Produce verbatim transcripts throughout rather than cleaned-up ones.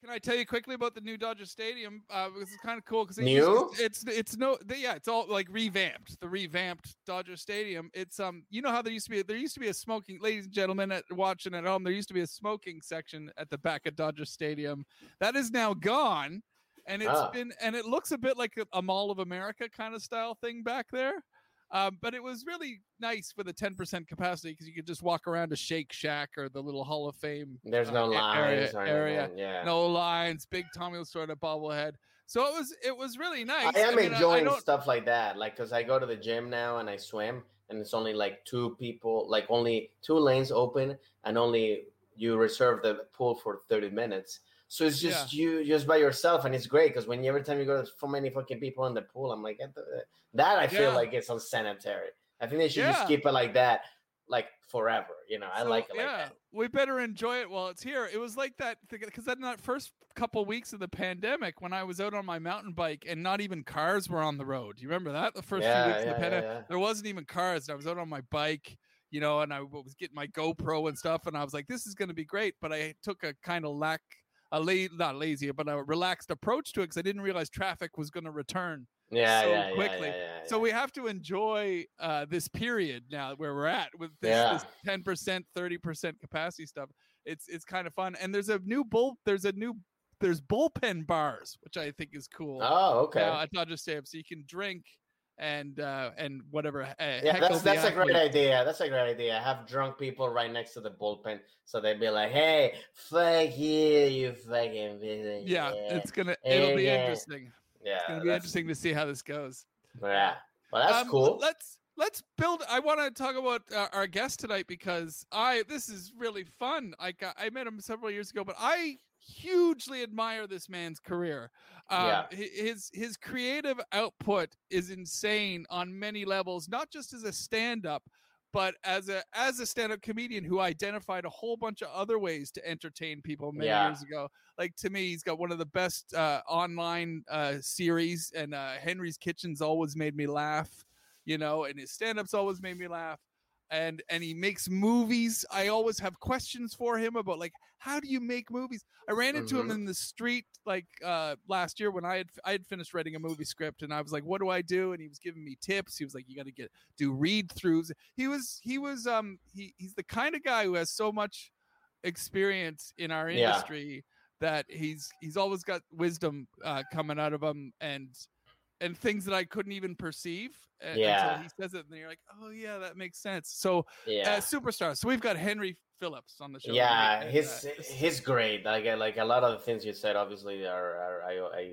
Can I tell you quickly about the new Dodger Stadium? Uh, because it's kind of cool because it new. It's, it's it's no yeah, it's all like revamped. The revamped Dodger Stadium. It's um, you know how there used to be there used to be a smoking, ladies and gentlemen at watching at home. There used to be a smoking section at the back of Dodger Stadium. That is now gone, and it's Ah. been and it looks a bit like a, a Mall of America kind of style thing back there. Um, but it was really nice with a ten percent capacity because you could just walk around to Shake Shack or the little Hall of Fame. There's no uh, lines area, or area. anything. Yeah. No lines. Big Tommy was sort of bobblehead. So it was it was really nice. I am I mean, enjoying I, I stuff like that. Like, because I go to the gym now and I swim, and it's only like two people, like only two lanes open, and only you reserve the pool for thirty minutes. So it's just yeah. you just by yourself, and it's great because when you, every time you go, there's so many fucking people in the pool. I'm like, that I feel yeah. like it's unsanitary. I think they should yeah. just keep it like that, like forever. You know, I so, like it like yeah. that. We better enjoy it while it's here. It was like that because in that first couple weeks of the pandemic, when I was out on my mountain bike and not even cars were on the road. Do you remember that? The first yeah, few weeks yeah, of the pandemic, yeah, yeah. there wasn't even cars. I was out on my bike, you know, and I was getting my GoPro and stuff, and I was like, "This is going to be great." But I took a kind of lack, a la- not lazy, but a relaxed approach to it because I didn't realize traffic was going to return. Yeah, so yeah, quickly. Yeah, yeah, yeah, so yeah. we have to enjoy uh, this period now where we're at with this, yeah. this ten percent, thirty percent capacity stuff. It's it's kind of fun. And there's a new bull. There's a new there's bullpen bars, which I think is cool. Oh, okay. Now at Dodger Stadium, so you can drink and uh, and whatever. Uh, yeah, that's that's a great idea. That's a great idea. Have drunk people right next to the bullpen, so they'd be like, "Hey, fuck you, you fucking." Yeah, yeah. it's gonna it'll be yeah. interesting. Yeah, it's gonna be interesting to see how this goes. Yeah, well, that's um, cool. Let's let's build. I want to talk about uh, our guest tonight because I this is really fun. I got I met him several years ago, but I hugely admire this man's career. Um, yeah. his his creative output is insane on many levels, not just as a stand-up, but as a as a stand-up comedian who identified a whole bunch of other ways to entertain people many yeah. years ago. Like, to me, he's got one of the best uh, online uh, series, and uh, Henry's Kitchen's always made me laugh, you know, and his stand-up's always made me laugh. And and he makes movies. I always have questions for him about, like, how do you make movies? I ran into mm-hmm. him in the street like uh, last year when I had I had finished writing a movie script, and I was like, "What do I do?" And he was giving me tips. He was like, "You got to get do read throughs." He was he was um he he's the kind of guy who has so much experience in our industry yeah. that he's he's always got wisdom uh, coming out of him, and. and things that I couldn't even perceive uh, yeah. until he says it, and you're like, oh yeah, that makes sense. So yeah. uh, superstar. So we've got Henry Phillips on the show. Yeah, and, he's uh, he's great. Like like a lot of the things you said, obviously, are, are I I,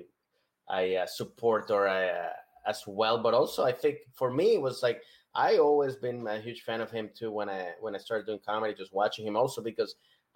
I uh, support or I, uh, as well. But also, I think for me, it was like I always been a huge fan of him too. When I when I started doing comedy, just watching him, also because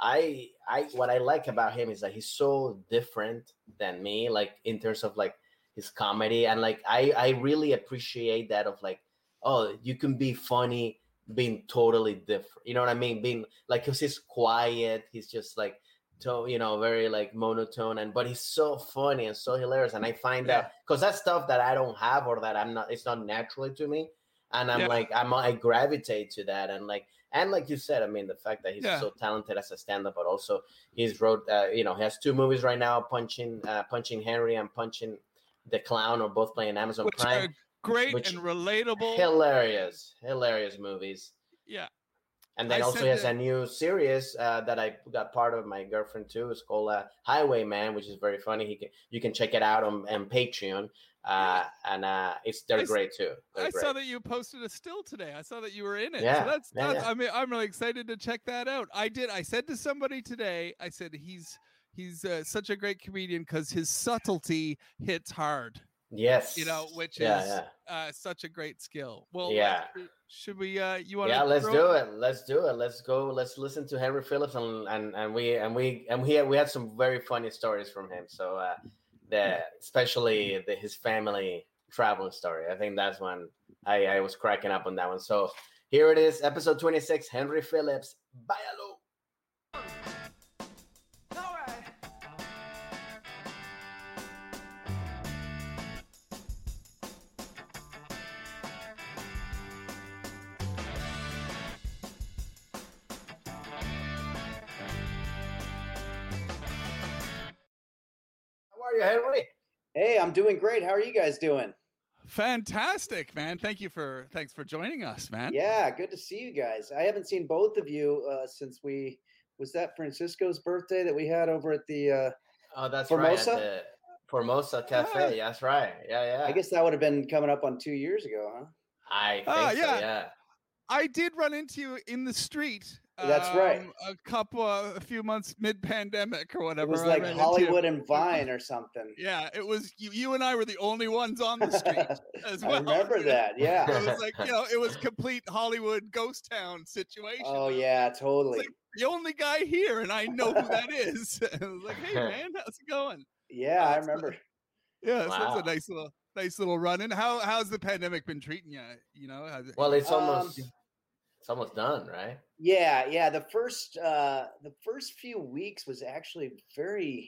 I I what I like about him is that he's so different than me. Like in terms of like. His comedy, and like I, I really appreciate that of like, oh, you can be funny being totally different. You know what I mean? Being like, cause he's quiet, he's just like, to, you know, very like monotone, and but he's so funny and so hilarious. And I find yeah. that because that's stuff that I don't have or that I'm not, it's not naturally to me. And I'm yeah. like, I'm I gravitate to that, and like, and like you said, I mean, the fact that he's yeah. so talented as a stand-up, but also he's wrote, uh, you know, he has two movies right now, punching, uh, punching Henry and punching. The Clown are both playing Amazon which Prime. Are great and relatable. Hilarious, hilarious movies. Yeah. And then I also he has a new series uh, that I got part of my girlfriend too. It's called uh, Highwayman, which is very funny. He can, you can check it out on, on Patreon. Uh, and uh, it's they're I, great too. They're I great. saw that you posted a still today. I saw that you were in it. Yeah. So that's, yeah, that's yeah. I mean, I'm really excited to check that out. I did. I said to somebody today, I said, he's, he's uh, such a great comedian because his subtlety hits hard. Yes, you know, which yeah, is yeah. Uh, such a great skill. Well, yeah. Should we? Uh, you want? Yeah, let's do it. Let's do it. Let's go. Let's listen to Henry Phillips, and and, and we and we and we had, we had some very funny stories from him. So, uh, the especially the, his family traveling story. I think that's one I, I was cracking up on that one. So here it is, episode twenty-six. Henry Phillips. Bye, hello. are you, Henry? Hey, I'm doing great. How are you guys doing? Fantastic, man. Thank you for thanks for joining us, man. Yeah, good to see you guys. I haven't seen both of you uh, since we was that Francisco's birthday that we had over at the uh, Oh, that's Formosa? right. At the Formosa Cafe. Ah. That's right. Yeah, yeah. I guess that would have been coming up on two years ago, huh? I think Ah, so. yeah. Yeah. I did run into you in the street. That's right. um, A couple, uh, a few months mid-pandemic or It whatever. was I like ran into you. Hollywood and Vine or something. Yeah, it was you. You and I were the only ones on the street as well. I remember you know? that. Yeah. It was like, you know, it was complete Hollywood ghost town situation. Oh yeah, totally. Like, the only guy here, and I know who that is. I was like, hey man, how's it going? Yeah, I That's the- remember. Yeah, so Wow. it's a nice little, nice little run in. How how's the pandemic been treating you? You know, how's it- Well, it's Um, almost it's almost done, right? Yeah, yeah. The first uh the first few weeks was actually very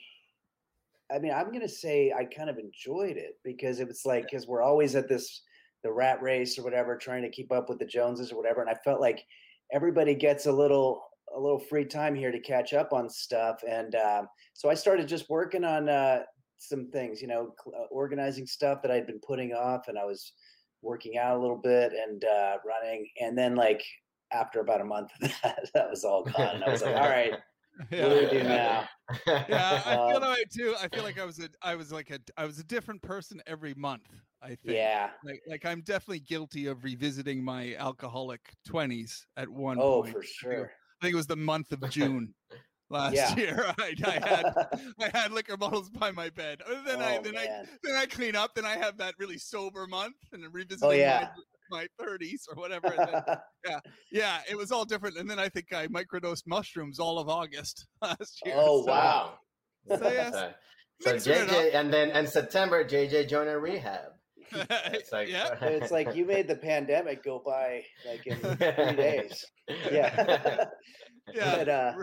I mean, I'm gonna say I kind of enjoyed it because it was like because we're always at this the rat race or whatever, trying to keep up with the Joneses or whatever. And I felt like everybody gets a little a little free time here to catch up on stuff. And um, so I started just working on uh some things, you know, cl- uh, organizing stuff that I'd been putting off, and I was working out a little bit and uh running, and then like after about a month of that, that was all gone. And I was like, all right, what do we do now? yeah, I feel Um, that way too. I feel like I was a, I was like a, I was a different person every month. I think. Yeah. Like, like I'm definitely guilty of revisiting my alcoholic twenties at one Oh, point. for I think it- sure. I think it was the month of June last Yeah. year. I, I had I had liquor bottles by my bed. And then I Oh, then I man. then I clean up. Then I have that really sober month and then revisiting Oh, yeah. my, my thirties or whatever. And then, yeah, it was all different. And then I think I microdosed mushrooms all of August last year. Oh, so- wow. So, yes, So, so mixing it J J, and then in September, J J joined a rehab. It's like yeah. It's like you made the pandemic go by like in three days. Yeah. Yeah. But uh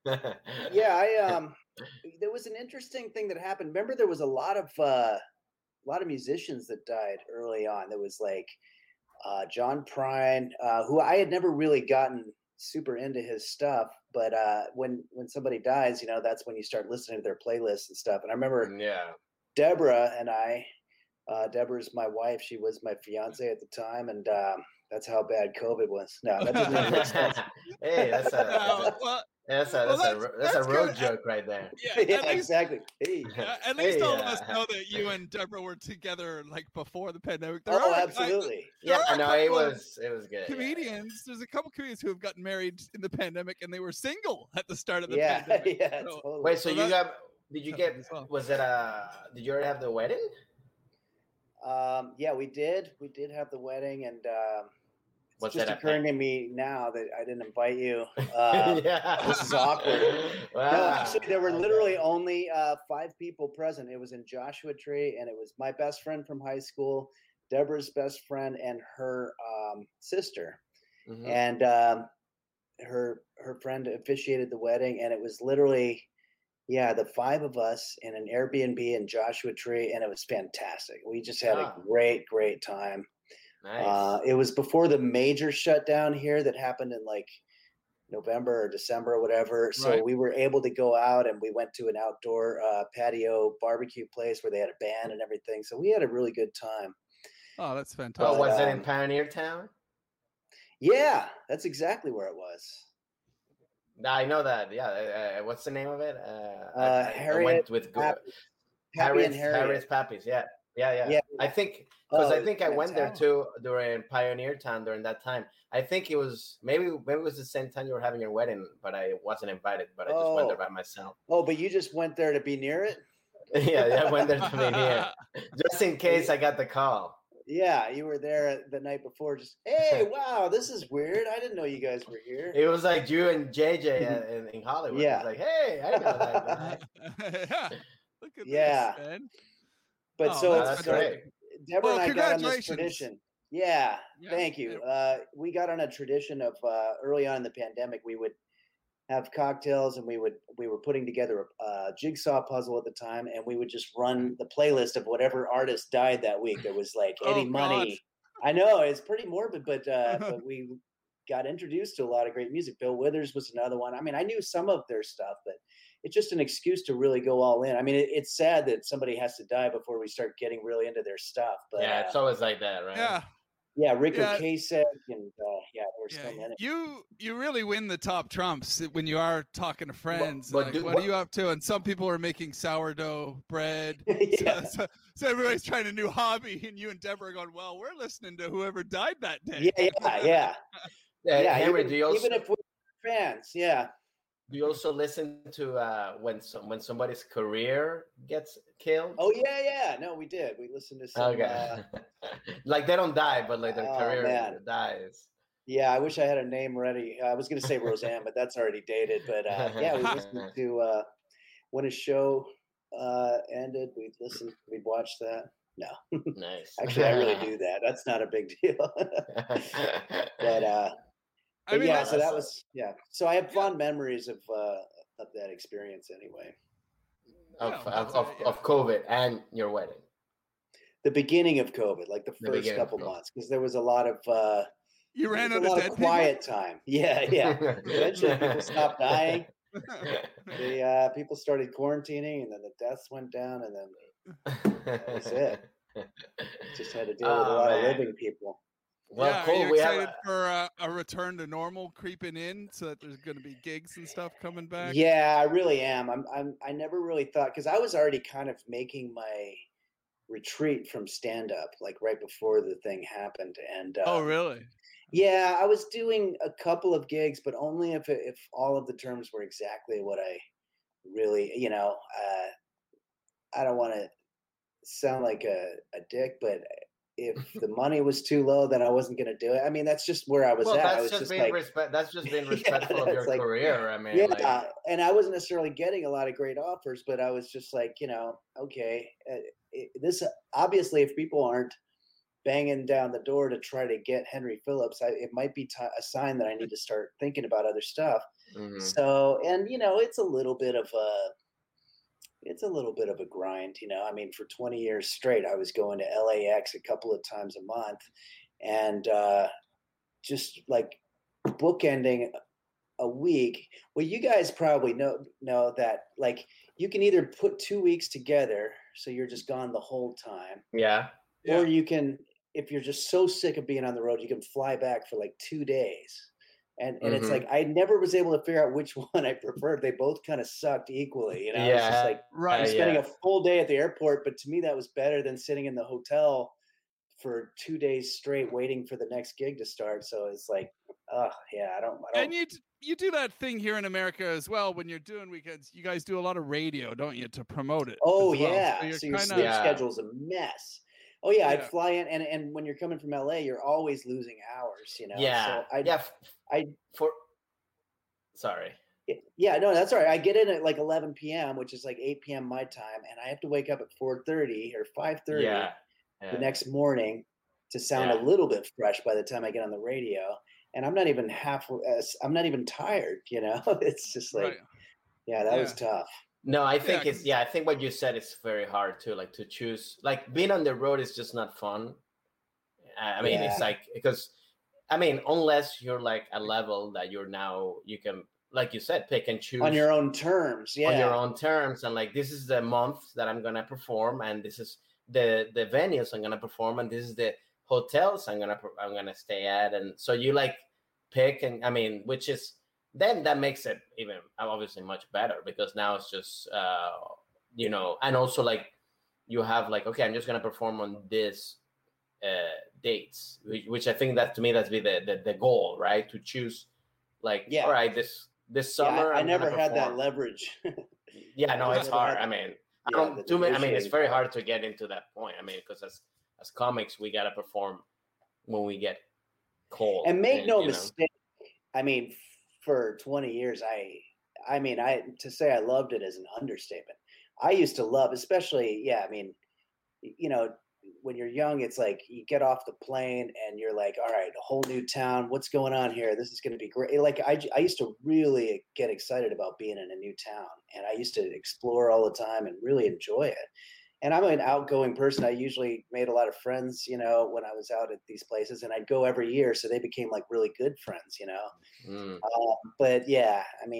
yeah, I um there was an interesting thing that happened. Remember there was a lot of uh a lot of musicians that died early on. There was like uh John Prine, uh who I had never really gotten super into his stuff, but uh when when somebody dies, you know, that's when you start listening to their playlists and stuff. And I remember yeah. Deborah and I, uh, Deborah's my wife. She was my fiance at the time, and um, that's how bad COVID was. No, that doesn't even make sense. Hey, that's a Uh, well, that's a well, that's a that's- that's a that's road good. joke right there. yeah, Yeah, at least, exactly. Hey. uh, at least Hey, all of us uh, know that you and Deborah were together like before the pandemic. There Oh, are, I- absolutely. there Yeah, are a no, it couple of was it was good. yeah. comedians. There's a couple comedians who have gotten married in the pandemic and they were single at the start of the Yeah, pandemic. yeah, So- totally. Wait, so So you that- got? Did you get? as well. Was it a? Did you already have the wedding? Um, yeah, we did. We did have the wedding, and um, it's Was just it a occurring to me now that I didn't invite you. Uh, yeah. this is awkward. Wow. No, actually, there were Okay. literally only uh, five people present. It was in Joshua Tree, and it was my best friend from high school, Deborah's best friend, and her um, sister. Mhm. And um, her her friend officiated the wedding, and it was literally, yeah, the five of us in an Airbnb in Joshua Tree, and it was fantastic. We just had Ah. a great, great time. Nice. Uh, it was before the major shutdown here that happened in like November or December or whatever. So Right. we were able to go out, and we went to an outdoor uh, patio barbecue place where they had a band and everything. So we had a really good time. Oh, that's oh, fantastic. was it um, in Pioneer Town? Yeah, that's exactly where it was. I know that. Yeah. Uh, uh, what's the name of it? Uh, I- Uh, I, I Harriet went with Go- Pappy- Pappy Harriet's, and Harriet. Harriet's Pappies. Yeah. Yeah. Yeah. Yeah. I think because Oh, I it was think I went there fantastic. too during Pioneer Town during that time. I think it was maybe maybe it was the same time you were having your wedding, but I wasn't invited. But I just went there Oh. by myself. Oh, but you just went there to be near it? yeah, yeah, I went there to be here just in case I got the call. Yeah, you were there the night before. Just, hey, wow, this is weird. I didn't know you guys were here. It was like you and J J at- in, in Hollywood. Yeah. It's like, hey, I know that guy. yeah. Look at Yeah. this, man. But Oh, so Oh, it's that's so great. Deborah Well, and I got on this congratulations. tradition. Yeah, Yeah, thank you. Uh, we got on a tradition of uh, early on in the pandemic, we would have cocktails, and we would we were putting together a, a jigsaw puzzle at the time, and we would just run the playlist of whatever artist died that week. There was like Oh, Eddie God. Money. I know it's pretty morbid, but uh, but we got introduced to a lot of great music. Bill Withers was another one. I mean, I knew some of their stuff, but it's just an excuse to really go all in. I mean, it, it's sad that somebody has to die before we start getting really into their stuff. But yeah, it's uh, always like that, right? Yeah. Yeah, Rico Yeah. Kasich and uh, yeah, there's Yeah, so many. you you really win the top trumps when you are talking to friends. but like, do- what, what- are you up to? And some people are making sourdough bread. Yeah. so, so, so everybody's trying a new hobby, and you and Deborah are going, well, we're listening to whoever died that day. Yeah, yeah, yeah. Yeah, yeah, Henry, even, do you also even if we're fans, yeah. do you also listen to uh, when some when somebody's career gets killed? Oh yeah, yeah. No, we did. We listened to some. Okay. Uh, Like they don't die, but like their Oh, career man. dies. yeah, I wish I had a name ready. I was going to say Roseanne, but that's already dated. But uh, yeah, we listened to uh, when a show uh, ended. We'd listen. We'd watch that. No, Nice. actually, I really do that. That's not a big deal. but uh, I But mean, yeah, that's- so that was yeah. So I have fond memories of uh, of that experience anyway. of, Yeah, of, that's of, it, yeah. of COVID and your wedding. The beginning of COVID, like the The first beginning of couple COVID. months, because there was a lot of uh, you there ran was out a of lot dead of quiet time. Yeah, yeah. Eventually, people stopped dying. The uh, people started quarantining, and then the deaths went down, and then was it. just had to deal with a Oh, lot man. of living people. Well, yeah, cool. Are you We excited have a- for uh, a return to normal creeping in, so that there's going to be gigs and stuff coming back? Yeah, I really am. I'm. I'm. I never really thought because I was already kind of making my retreat from stand up like right before the thing happened, and uh, Oh, really? yeah, I was doing a couple of gigs, but only if it, if all of the terms were exactly what I really, you know. Uh, I don't want to sound like a, a dick, but if the money was too low, then I wasn't going to do it. I mean, that's just where I was well, at. I that's was just, just being like, respect. That's just being Yeah, respectful of your that's like- career. I mean, yeah, like, and I wasn't necessarily getting a lot of great offers, but I was just like, you know, okay, uh, it, this obviously, if people aren't banging down the door to try to get Henry Phillips, I, it might be t- a sign that I need to start thinking about other stuff. mhm. So, and you know, it's a little bit of a, it's a little bit of a grind, you know. I mean, for twenty years straight, I was going to L A X a couple of times a month, and uh, just like bookending a week. Well, you guys probably know know that like you can either put two weeks together, so you're just gone the whole time, Yeah. Yeah. or you can, if you're just so sick of being on the road, you can fly back for like two days. And and it's Mhm. like I never was able to figure out which one I preferred. They both kind of sucked equally, you know. It's just Yeah. like Right. I'm Uh, spending yeah. a full day at the airport, but to me that was better than sitting in the hotel for two days straight waiting for the next gig to start. So it's like, oh yeah, I don't, I don't. And you d- you do that thing here in America as well when you're doing weekends. You guys do a lot of radio, don't you, to promote it? Oh as well. yeah, So so, you're your kinda- sleep Yeah. schedule's a mess. Oh yeah, I'd Yeah. fly in, and and when you're coming from L A, you're always losing hours, you know. Yeah. So I, yeah. f- I- for. Sorry. yeah, no, that's all right. I get in at like eleven p.m., which is like eight p.m. my time, and I have to wake up at four thirty or five thirty Yeah. yeah. the next morning to sound Yeah. a little bit fresh by the time I get on the radio. And I'm not even half. as I'm not even tired, you know. It's just like, Right. yeah, that was Yeah. tough. No, I think Yeah, it's 'cause- yeah. I think what you said is very hard too. Like to choose, like being on the road is just not fun. I I mean, it's Yeah. like because, I mean, unless you're like a level that you're now, you can, like you said, pick and choose On your own terms, yeah. on your own terms, and like this is the month that I'm gonna perform, and this is the the venues I'm gonna perform, and this is the hotels I'm gonna per- I'm gonna stay at, and so you like pick, and I mean, which is then that makes it even obviously much better because now it's just uh you know, and also like you have like okay, I'm just gonna perform on this uh dates, which, which I think that to me that's be the, the the goal, right? To choose like Yeah. all right, this this Yeah, I- summer I, I'm never gonna had that perform. leverage. Yeah, no, I it's never hard. had- I mean, I yeah, don't the too many. I mean, it's negotiating very part. hard to get into that point. I mean, because as as comics, we gotta perform when we get cold. And make no you know? mistake, I mean, for twenty years, I, I mean, I to say I loved it is an understatement. I used to love, especially, yeah. I mean, y- you know, when you're young, it's like you get off the plane and you're like, all right, a whole new town. What's going on here? This is going to be great. Like I, j- I used to really get excited about being in a new town, and I used to explore all the time and really enjoy it. And I'm an outgoing person. I usually made a lot of friends, you know, when I was out at these places, and I'd go every year, so they became like really good friends, you know. Mm. But yeah, I mean,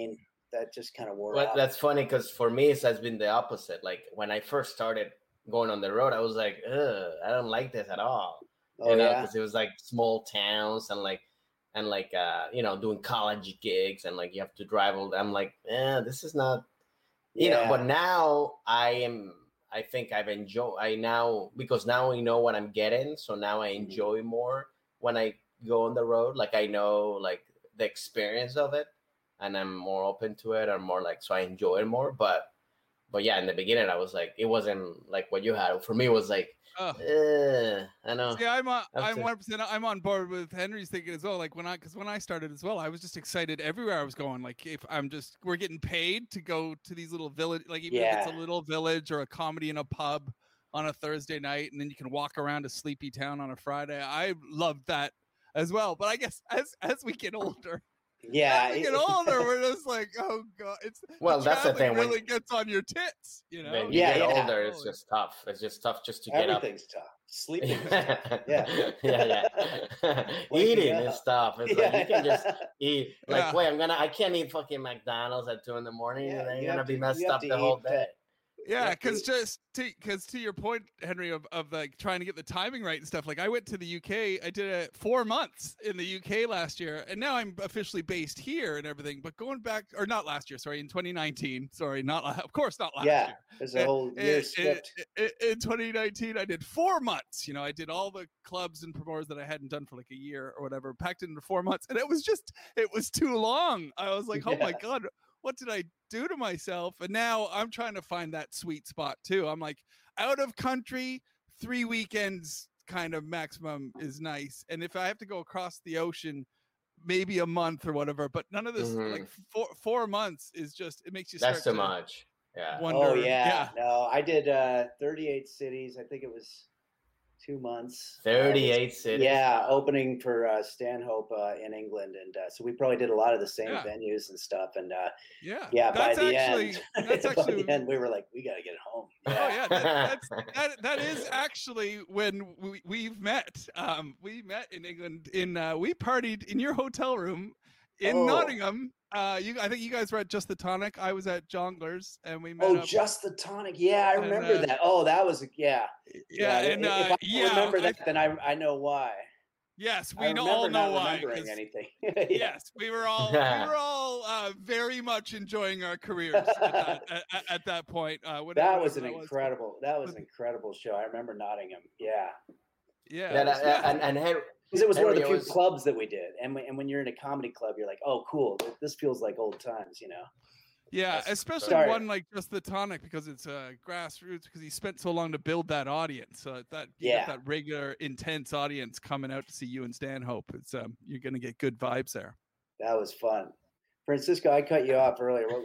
that just kind of wore Well, off. that's funny because for me it has been the opposite. Like when I first started going on the road, I was like, ugh, I don't like this at all. Oh you know, yeah, because it was like small towns and like and like uh, you know, doing college gigs and like you have to drive all. I'm like, yeah, this is not, you know. yeah. But now I am. I think I've enjoyed. I now because now we know what I'm getting, so now I Mhm. enjoy more when I go on the road. Like I know like the experience of it, and I'm more open to it, or more like so I enjoy it more. But but yeah, in the beginning I was like, it wasn't like what you had. For me, it was like, Oh. eh, I know. See, I'm on, That's I'm it. one percent. I'm on board with Henry's thinking as well. Like when I, because when I started as well, I was just excited everywhere I was going. Like if I'm just, we're getting paid to go to these little village, like even if it's a Yeah. little village or a comedy in a pub on a Thursday night, and then you can walk around a sleepy town on a Friday. I loved that as well. But I guess as as we get older, Yeah, as we get it- older, we're just like, oh god, it's Well, the that's the traveling thing, when- really gets on your tits, you know. When you Yeah, get yeah. older, it's just tough. It's just tough just to get up. everything's tough. Sleeping is tough. Yeah. yeah, yeah. Waking Eating up. is tough. It's like you can just eat. Like, Yeah. wait, I'm gonna. I can't eat fucking McDonald's at two in the morning. Yeah, and then you you're gonna have be to- messed you have up to the whole eat day. that- Yeah, Yeah, because it- just to because to your point, Henry, of, of like trying to get the timing right and stuff. Like I went to the U K, I did it four months in the U K last year, and now I'm officially based here and everything. But going back, or not last year, sorry, in twenty nineteen, sorry, not la- of course not last yeah, year. there's a whole In- year in- skipped. In, in twenty nineteen, I did four months. You know, I did all the clubs and promoters that I hadn't done for like a year or whatever, packed it into four months, and it was just, it was too long. I was like, oh my Yeah. god, what did I do to myself? And now I'm trying to find that sweet spot too. I'm like, out of country, three weekends kind of maximum is nice. And if I have to go across the ocean, maybe a month or whatever, but none of this, Mhm. like four, four months is just, it makes you That's start too to much. Yeah. wonder. Oh yeah. no, I did uh, thirty-eight cities. I think it was two months. Uh, it was- thirty-eight cities. Yeah, opening for uh, Stanhope uh, in England, and uh, so we probably did a lot of the same Yeah. venues and stuff. And uh, Yeah. yeah, That's by the actually, end, that's by actually, the end, we were like, we got to get home. oh yeah, that, that's that, that is actually when we, we've met. Um, we met in England. In uh, we partied in your hotel room in Oh. Nottingham. Uh, you, I think you guys were at Just the Tonic. I was at Jonglers, and we met Oh, up. just the tonic. Yeah, I And, remember uh, that. Oh, that was yeah. yeah, if- and if, uh, I don't yeah, remember I- that, then I I know why. yes, I we remember all know not why. remembering 'cause- anything. Yeah. Yes, we were all we were all uh, very much enjoying our careers at that, at, at- at that point. Uh, whatever- That was an whatever incredible. That was But- an incredible show. I remember Nottingham. Yeah, Yeah, Yeah, it was- that- yeah. and and Henry, because it was one of the Henry few was- clubs that we did. And when, and when you're in a comedy club, you're like, oh, cool. th- This feels like old times, you know. Yeah, Yes, especially sorry. one like Just the Tonic because it's uh, grassroots because he spent so long to build that audience. So that you Yeah. got that regular intense audience coming out to see you and Stanhope. It's um you're gonna get good vibes there. That was fun. Francisco, I cut you off earlier. What,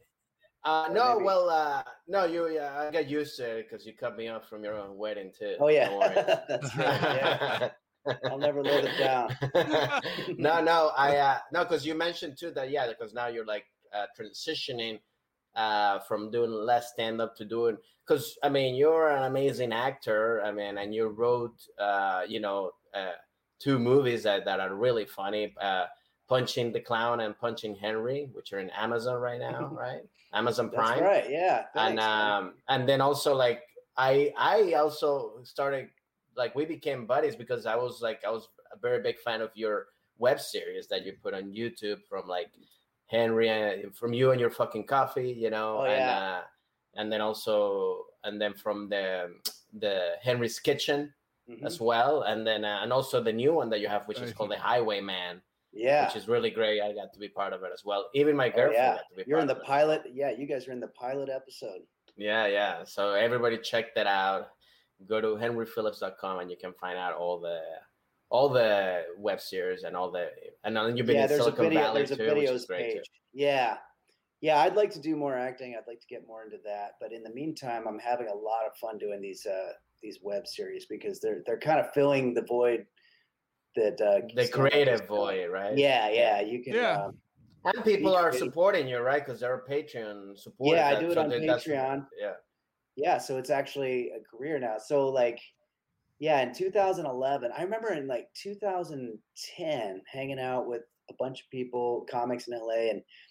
Uh, Or no, maybe- well, uh, no, you. Yeah, I got used to it because you cut me off from your own wedding too. oh yeah, No worries. that's right. Yeah, I'll never live it down. no, no, I uh, no, because you mentioned too that yeah, because now you're like uh, transitioning uh, from doing less stand up to doing because I mean you're an amazing actor. I mean, and you wrote uh, you know uh, two movies that, that are really funny. Uh, Punching the Clown and Punching Henry, which are in Amazon right now, right? Amazon That's Prime. right. Yeah. and Thanks, man. um and then also like I I also started like we became buddies because I was like I was a very big fan of your web series that you put on YouTube from like Henry and from you and your fucking coffee, you know, Oh, and yeah. uh, and then also and then from the the Henry's Kitchen Mhm. as well, and then uh, and also the new one that you have, which is Right. called the Highwayman, Yeah. which is really great. I got to be part of it as well. Even my Oh, girlfriend yeah. got to be. You're part in the of it. pilot. Yeah, you guys are in the pilot episode. Yeah, yeah. So everybody check that out. Go to henry phillips dot com and you can find out all the all the web series and all the and then you've been Yeah, in there's a Silicon video. Valley There's a too, which videos is great page. Yeah, yeah. I'd like to do more acting. I'd like to get more into that. But in the meantime, I'm having a lot of fun doing these uh, these web series because they're they're kind of filling the void that uh, too. The stand-up creative is filling. void, right? Yeah, yeah. You can. Yeah. Um, And people Be are creative. supporting you, right? Because they're Patreon supporters. Yeah, I That- do it so on that- that's- Patreon. Yeah. yeah, so it's actually a career now. So like, yeah, in two thousand eleven, I remember in like two thousand ten hanging out with a bunch of people, comics in L A, and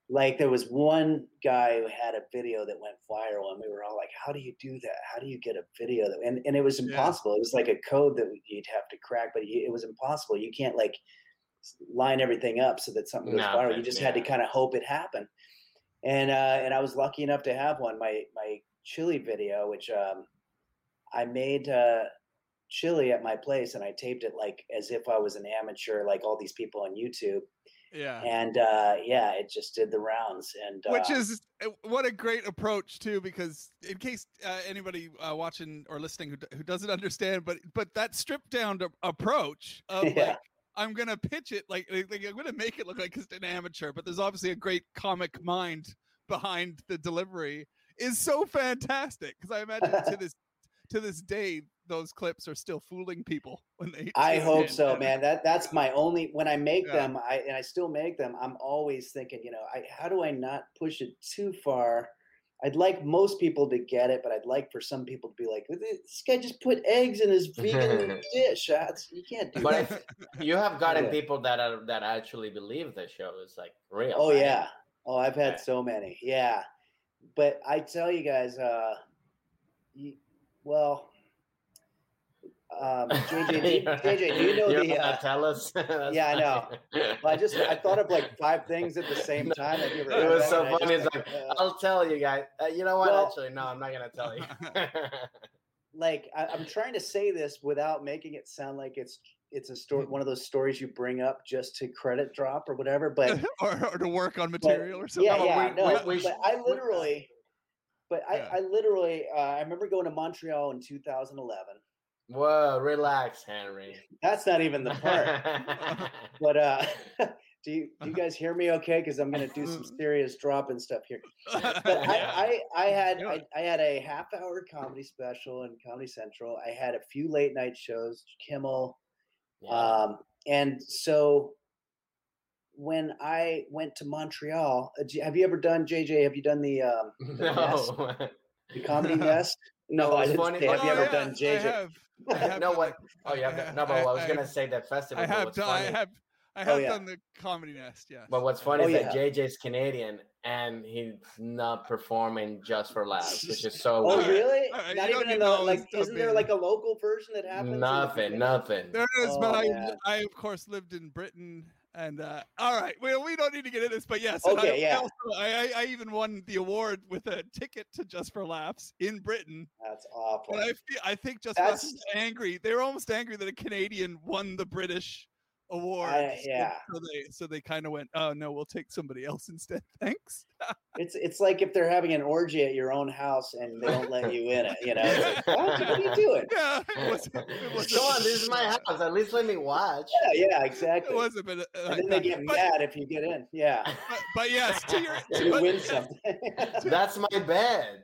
like there was one guy who had a video that went viral, and we were all like, "How do you do that? How do you get a video?" That, and and it was impossible. Yeah. It was like a code that you'd have to crack, but it was impossible. You can't like line everything up so that something goes no, viral. You just yeah. had to kind of hope it happened. And uh, and I was lucky enough to have one. My my chili video, which um, I made uh, chili at my place, and I taped it like as if I was an amateur, like all these people on YouTube. Yeah. And uh, yeah, it just did the rounds. And which uh, is what a great approach too, because in case uh, anybody uh, watching or listening who, who doesn't understand, but but that stripped down to approach of yeah. like, I'm gonna pitch it like, like, like I'm gonna make it look like it's an amateur, but there's obviously a great comic mind behind the delivery is so fantastic. Because I imagine to this to this day those clips are still fooling people when they. I hope so, and, man. That that's my only when I make yeah. them. I and I still make them. I'm always thinking, you know, I how do I not push it too far? I'd like most people to get it, but I'd like for some people to be like, this guy just put eggs in his vegan dish. That's, you can't do but that. But you have gotten yeah. people that are that actually believe the show is like real. Oh right? yeah. Oh, I've had yeah. so many. Yeah. But I tell you guys, uh, you, well, um, J J, J J, do you know You're the? Uh, tell us. Yeah, I know. Well, I just I thought of like five things at the same time. Have you ever it was so that? funny. It's like, uh, I'll tell you guys. Uh, you know what? Well, Actually, no, I'm not gonna tell you. Like I, I'm trying to say this without making it sound like it's it's a story, one of those stories you bring up just to credit drop or whatever, but or, or to work on material but, or something. Yeah, no, yeah, we, no. We, we, but I literally, but I, yeah. I literally, uh, I remember going to Montreal in two thousand eleven. Whoa, relax, Henry. That's not even the part. But uh, do you do you guys hear me okay? Because I'm gonna do some serious dropping stuff here. But yeah. I, I I had I, I had a half hour comedy special in Comedy Central. I had a few late night shows, Kimmel, yeah. um, and so when I went to Montreal, have you ever done J J? Have you done the um, the, no. nest, the Comedy Nest? No, no I didn't funny. say, have oh, you ever yeah, done J J? I have. I have no, done what? The, oh, you have. I, no, but I, I was I, gonna say that festival. I have what's done. funny, I have. I have oh, yeah. done the Comedy Nest. Yes. But what's funny oh, is yeah. that J J's Canadian and he's not performing just for laughs, which is so. Oh, weird. really? Right, not even in the like. Isn't there like a local version that happens? Nothing. Nothing. There is, oh, but I, man. I of course lived in Britain. And uh, all right, well, we don't need to get into this, but yes. Okay, I, yeah. I, also, I, I even won the award with a ticket to Just for Laughs in Britain. That's awful. And I feel, I think Just That's... for Laughs was angry. They were almost angry that a Canadian won the British award. I, yeah. So they, so they kind of went, oh no, we'll take somebody else instead. Thanks. It's it's like if they're having an orgy at your own house and they don't let you in it. You know, it's like, what? What are you doing? Yeah, it wasn't, it wasn't, Come on, this is my house. At least let me watch. Yeah, yeah, exactly. It wasn't, but, uh, and then they get but, mad if you get in. Yeah, but, but yes, to your if you but, win something. That's my bed.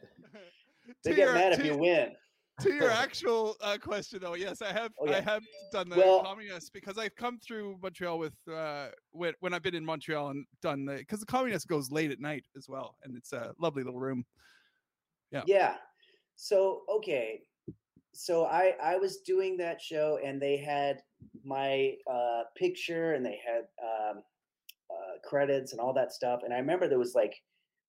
They get your, mad if you win. To your actual uh, question, though, yes, I have. Oh, yeah. I have done the well, Comedy Nest because I've come through Montreal with uh, when, when I've been in Montreal and done the because the Comedy Nest goes late at night as well, and it's a lovely little room. Yeah. Yeah. So okay, so I I was doing that show, and they had my uh, picture, and they had um, uh, credits and all that stuff, and I remember there was like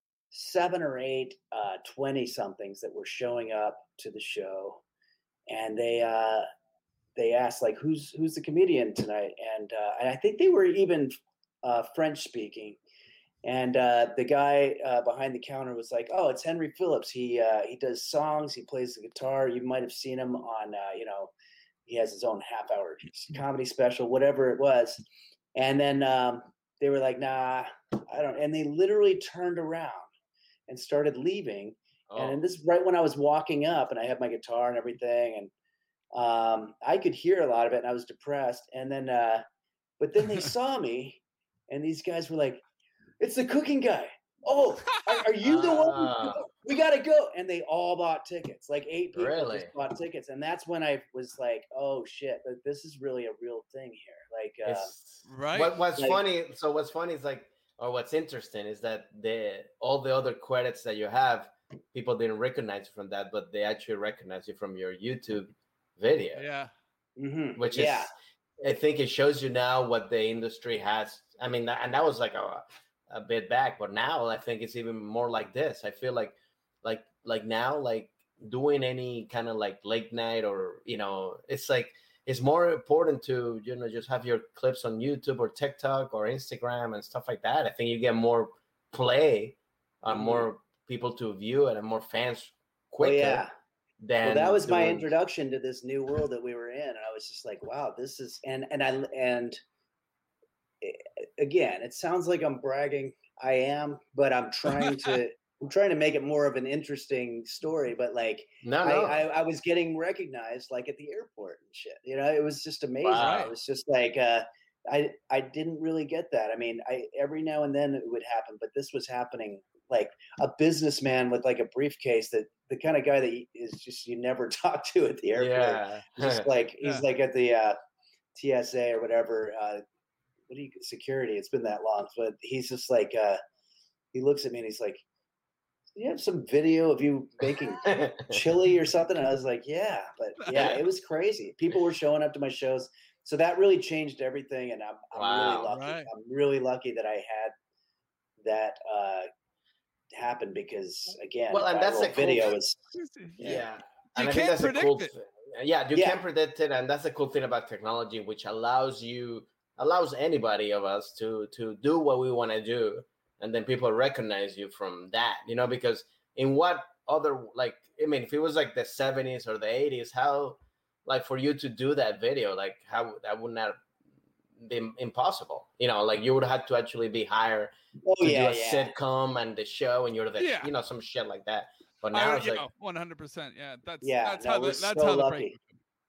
seven or eight uh, twenty somethings that were showing up to the show, and they uh, they asked like, "Who's who's the comedian tonight?" And uh, and I think they were even uh, French speaking. And uh, the guy uh, behind the counter was like, "Oh, it's Henry Phillips. He uh, he does songs. He plays the guitar. You might have seen him on, uh, you know, he has his own half-hour comedy special, whatever it was." And then um, they were like, "Nah, I don't." And they literally turned around and started leaving. Oh. And this is right when I was walking up, and I had my guitar and everything, and um, I could hear a lot of it, and I was depressed. And then, uh, but then they saw me, and these guys were like, "It's the cooking guy. Oh, are, are you the one? Uh, we got to go." And they all bought tickets. Like eight people really? just bought tickets. And that's when I was like, "Oh shit, this is really a real thing here." Like, uh, right. What, what's like, funny. So what's funny is like, or what's interesting is that the, all the other credits that you have, people didn't recognize you from that, but they actually recognize you from your YouTube video. Yeah. Mm-hmm. Which yeah. is, I think it shows you now what the industry has. I mean, and that was like a, a bit back, but now I think it's even more like this. I feel like like like now like doing any kind of like late night or you know it's like it's more important to you know just have your clips on YouTube or TikTok or Instagram and stuff like that. I think you get more play, uh, mm-hmm. more people to view it and more fans quicker. Oh, yeah. Than well, that was doing... my introduction to this new world that we were in. And I was just like, wow, this is and and I and again, it sounds like I'm bragging. I am, but I'm trying to I'm trying to make it more of an interesting story. But like, no, no. I, I, I was getting recognized like at the airport and shit. You know, it was just amazing. Wow. It was just like uh, I I didn't really get that. I mean, I every now and then it would happen, but this was happening. Like a businessman with like a briefcase, that the kind of guy that is just you never talk to at the airport. Yeah. Just like he's yeah. like at the uh, T S A or whatever. Uh, what do you security? It's been that long, but he's just like uh, he looks at me and he's like, "You have some video of you making chili or something?" And I was like, "Yeah," but yeah, it was crazy. People were showing up to my shows, so that really changed everything. And I'm, I'm wow. really lucky. Right. I'm really lucky that I had that. Uh, happen because again well and that's a cool video thing. is yeah, yeah. You and I can't think that's predict a cool it. Th- yeah you yeah. can't predict it, and that's the cool thing about technology, which allows you allows anybody of us to to do what we want to do, and then people recognize you from that, you know, because in what other like I mean if it was like the seventies or the eighties, how like for you to do that video, like how that would not be impossible, you know, like you would have to actually be hired oh, to yeah, do a yeah. sitcom and the show, and you're the yeah. you know some shit like that. But now I, it's you like know, one hundred percent. Yeah, that's yeah. that's no, how we're the, that's so how the lucky. break.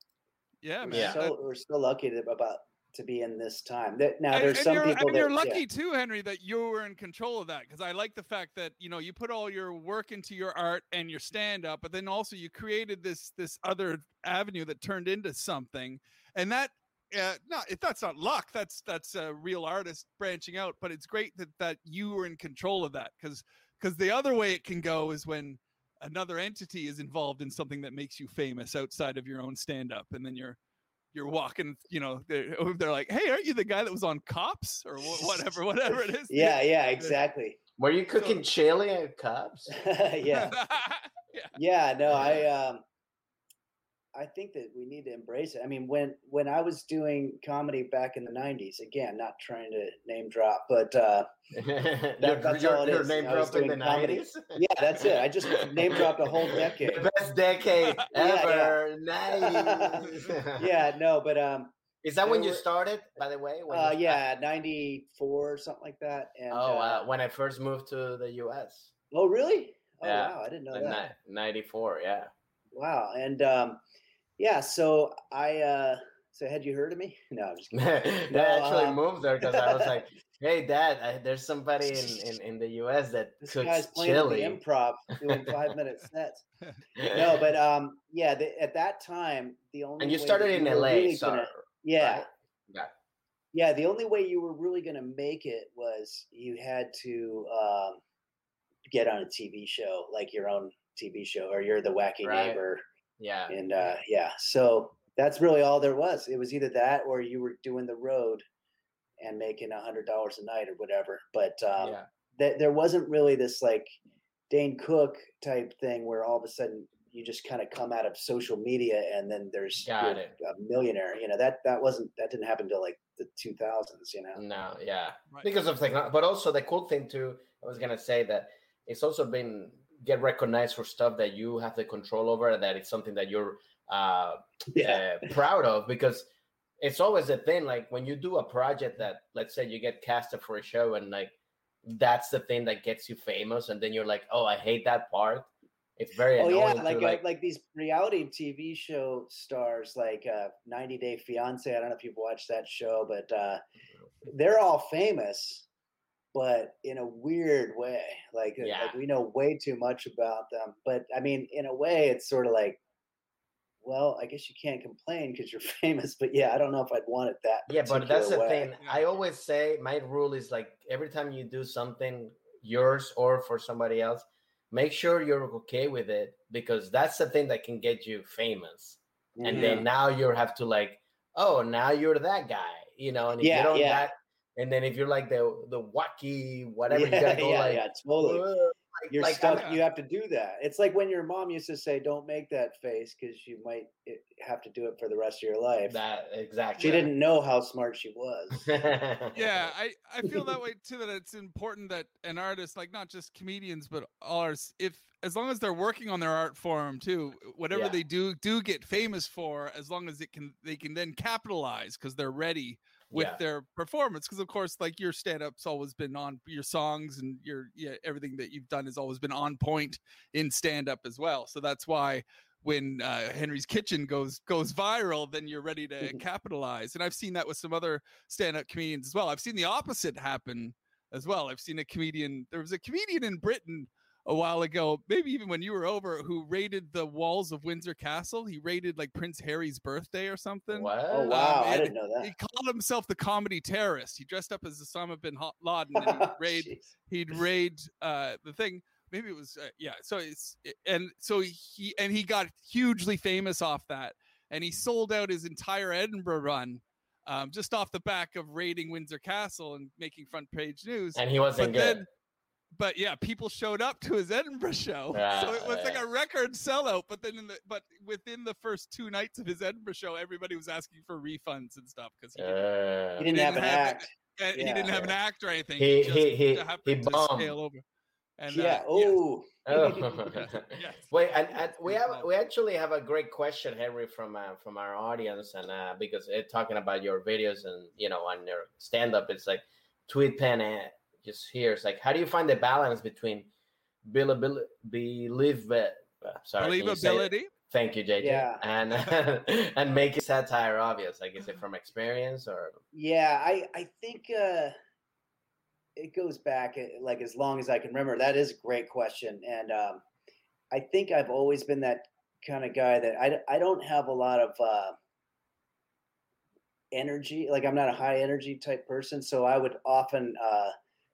Yeah, man. Yeah. So that, we're so lucky to, about to be in this time. That now and, there's and some you're, people and that you're lucky yeah. too, Henry, that you were in control of that, because I like the fact that you know you put all your work into your art and your stand up, but then also you created this this other avenue that turned into something, and that. Uh, no, if that's not luck, that's that's a real artist branching out. But it's great that that you were in control of that, because because the other way it can go is when another entity is involved in something that makes you famous outside of your own stand-up, and then you're you're walking, you know, they're, they're like, "Hey, aren't you the guy that was on Cops or whatever, whatever it is?" yeah, yeah, exactly. Were you cooking so, chili at Cops? yeah. yeah, yeah. No, I. Um, I think that we need to embrace it. I mean, when when I was doing comedy back in the nineties, again, not trying to name drop, but uh, that, that's your, all it your is. name drop in the nineties? Yeah, that's it. I just name dropped a whole decade. The best decade ever. Yeah, yeah. Nice. yeah, no, but um, is that when you started? By the way, when uh, yeah, ninety-four, something like that. And oh, uh, uh, when I first moved to the U S. Oh, really? Oh, yeah. wow, I didn't know like that. ninety-four, yeah. Wow, and um. Yeah, so I uh so had you heard of me? No, I'm just kidding. I no, actually um, moved there because I was like, "Hey, Dad, I, there's somebody in, in, in the U S that this cooks guy's playing chili." At the Improv, doing five minute sets. No, but um, yeah, the, at that time, the only and you way started in L A, really so gonna, yeah, right? yeah, yeah. The only way you were really going to make it was you had to um, get on a T V show, like your own T V show, or you're the wacky right. neighbor. Yeah. And uh, yeah, so that's really all there was. It was either that or you were doing the road and making a hundred dollars a night or whatever. But um, yeah. th- there wasn't really this like Dane Cook type thing where all of a sudden you just kind of come out of social media and then there's Got it. a millionaire. You know, that that wasn't that didn't happen till like the two thousands. You know. No, yeah, right. Because of technology, but also the cool thing too. I was gonna say that it's also been get recognized for stuff that you have the control over, that it's something that you're uh, yeah. uh, proud of, because it's always a thing. Like when you do a project that, let's say you get casted for a show and like, that's the thing that gets you famous. And then you're like, oh, I hate that part. It's very oh, annoying. Yeah, like, to, uh, like, like these reality T V show stars, like uh, ninety Day Fiance. I don't know if you've watched that show, but uh, they're all famous, but in a weird way. Like, yeah. like we know way too much about them. But I mean, in a way, it's sort of like, well, I guess you can't complain because you're famous. But yeah, I don't know if I'd want it that. Yeah, but that's the way. thing. I always say my rule is like every time you do something yours or for somebody else, make sure you're okay with it, because that's the thing that can get you famous. Mm-hmm. And then now you have to like, oh, now you're that guy, you know. And if yeah, you don't yeah. that, And then if you're like the the wacky whatever, yeah, you gotta go yeah, like, yeah, totally. like You're like stuck. I'm- You have to do that. It's like when your mom used to say, "Don't make that face," because you might have to do it for the rest of your life. that exactly. She didn't know how smart she was. Yeah, I, I feel that way too, that it's important that an artist, like not just comedians but artists, if as long as they're working on their art form too, whatever Yeah. they do do get famous for, as long as it can they can then capitalize because they're ready with Yeah. their performance. Because of course, like your stand-up's always been on, your songs and your yeah everything that you've done has always been on point in stand-up as well. So that's why when uh, Henry's Kitchen goes goes viral, then you're ready to Mhm. capitalize. And I've seen that with some other stand-up comedians as well. I've seen the opposite happen as well. I've seen a comedian. There was a comedian in Britain a while ago, maybe even when you were over, who raided the walls of Windsor Castle. He raided like Prince Harry's birthday or something. What? Oh wow, Um, I and didn't know that. He called himself the comedy terrorist. He dressed up as Osama bin Laden and he'd raid. Jeez. He'd raid uh, the thing. Maybe it was uh, yeah. So it's and so he and he got hugely famous off that, and he sold out his entire Edinburgh run. Um, just off the back of raiding Windsor Castle and making front page news. And he wasn't but good. then, but yeah, people showed up to his Edinburgh show, Ah, so it was like yeah. a record sellout. But then, in the but within the first two nights of his Edinburgh show, everybody was asking for refunds and stuff because he, didn't- Uh, He didn't have an didn't have act. and he yeah. didn't have an act or anything. He- just he- he- happened he to bombed. scale over. And yeah. uh, yes. Oh. oh. Yes. Wait, and, and we have we actually have a great question, Henry, from uh, from our audience, and uh, because it talking about your videos and you know on your stand up, it's like Tweet Pen uh, just here. It's like, how do you find the balance between believe believe uh, sorry, can you say it? Believability. Thank you, J J. Yeah. And and making satire obvious. Like, is it from experience or? Yeah, I I think uh, it goes back uh, like as long as I can remember. That is a great question, and um, I think I've always been that kind of guy that I I don't have a lot of uh, energy. Like I'm not a high energy type person, so I would often uh,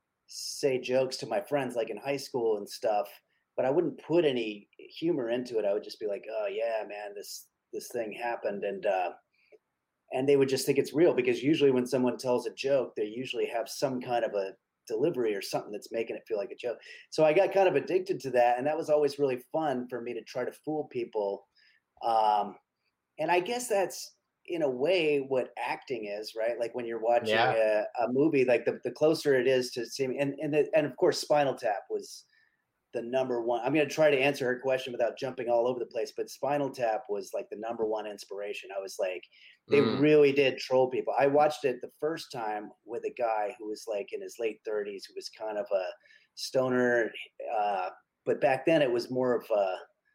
say jokes to my friends, like in high school and stuff. But I wouldn't put any humor into it. I would just be like, "Oh yeah, man, this this thing happened," and uh, and they would just think it's real because usually when someone tells a joke, they usually have some kind of a delivery or something that's making it feel like a joke. So I got kind of addicted to that, and that was always really fun for me to try to fool people. Um, and I guess that's in a way what acting is, right? Like when you're watching Yeah. a, a movie, like the, the closer it is to seeing, and and the, and of course, Spinal Tap was the number one. I'm going to try to answer her question without jumping all over the place, but Spinal Tap was like the number one inspiration. I was like, they Mm. really did troll people. I watched it the first time with a guy who was like in his late thirties, who was kind of a stoner. Uh, but back then it was more of a,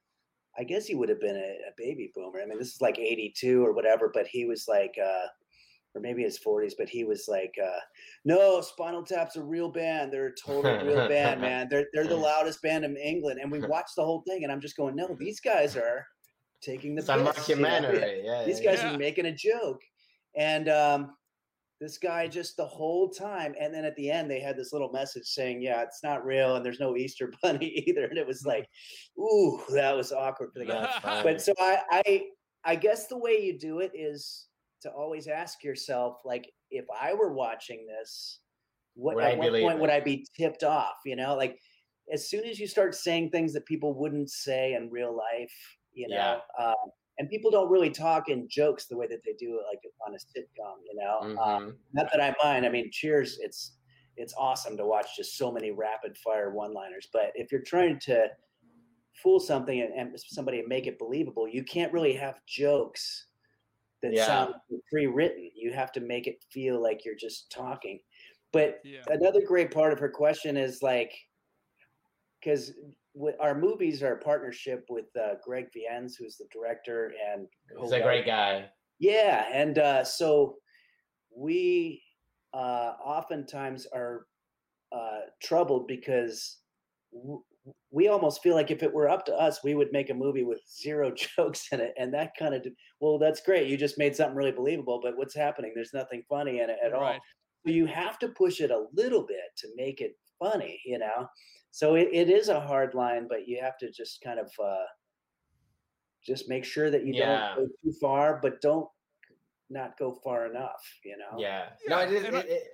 I guess he would have been a, a baby boomer. I mean, this is like eighty-two or whatever, but he was like, uh, or maybe his forties, but he was like, uh, no, Spinal Tap's a real band. They're a total real band, man. They're they're the loudest band in England. And we watched the whole thing, and I'm just going, no, these guys are taking the It's a piss, you know? mockumentary. Yeah. These yeah, guys Yeah. are making a joke. And um, this guy just the whole time. And then at the end, they had this little message saying, yeah, it's not real. And there's no Easter bunny either. And it was like, ooh, that was awkward for the guy. That's fine. But so I, I, I guess the way you do it is to always ask yourself, like, if I were watching this, what Would at I what believe point it? would I be tipped off? You know, like as soon as you start saying things that people wouldn't say in real life, you know, Yeah. um, and people don't really talk in jokes the way that they do it, like on a sitcom. You know, um, Mhm. not that I mind. I mean, Cheers, it's it's awesome to watch just so many rapid fire one-liners. But if you're trying to fool something and, and somebody and make it believable, you can't really have jokes that Yeah. sound pre-written. You have to make it feel like you're just talking. But Yeah. another great part of her question is like, because our movies are a partnership with uh, Greg Viennes, who's the director and He's a great guy. yeah, and uh, so we uh, oftentimes are uh, troubled because w- we almost feel like if it were up to us, we would make a movie with zero jokes in it, and that kind of well, that's great. You just made something really believable, but what's happening? There's nothing funny in it at all. Right. So you have to push it a little bit to make it funny, you know. So it, it is a hard line, but you have to just kind of uh, just make sure that you Yeah. don't go too far, but don't not go far enough, you know. Yeah. Yeah, No, it is. and I- It, it,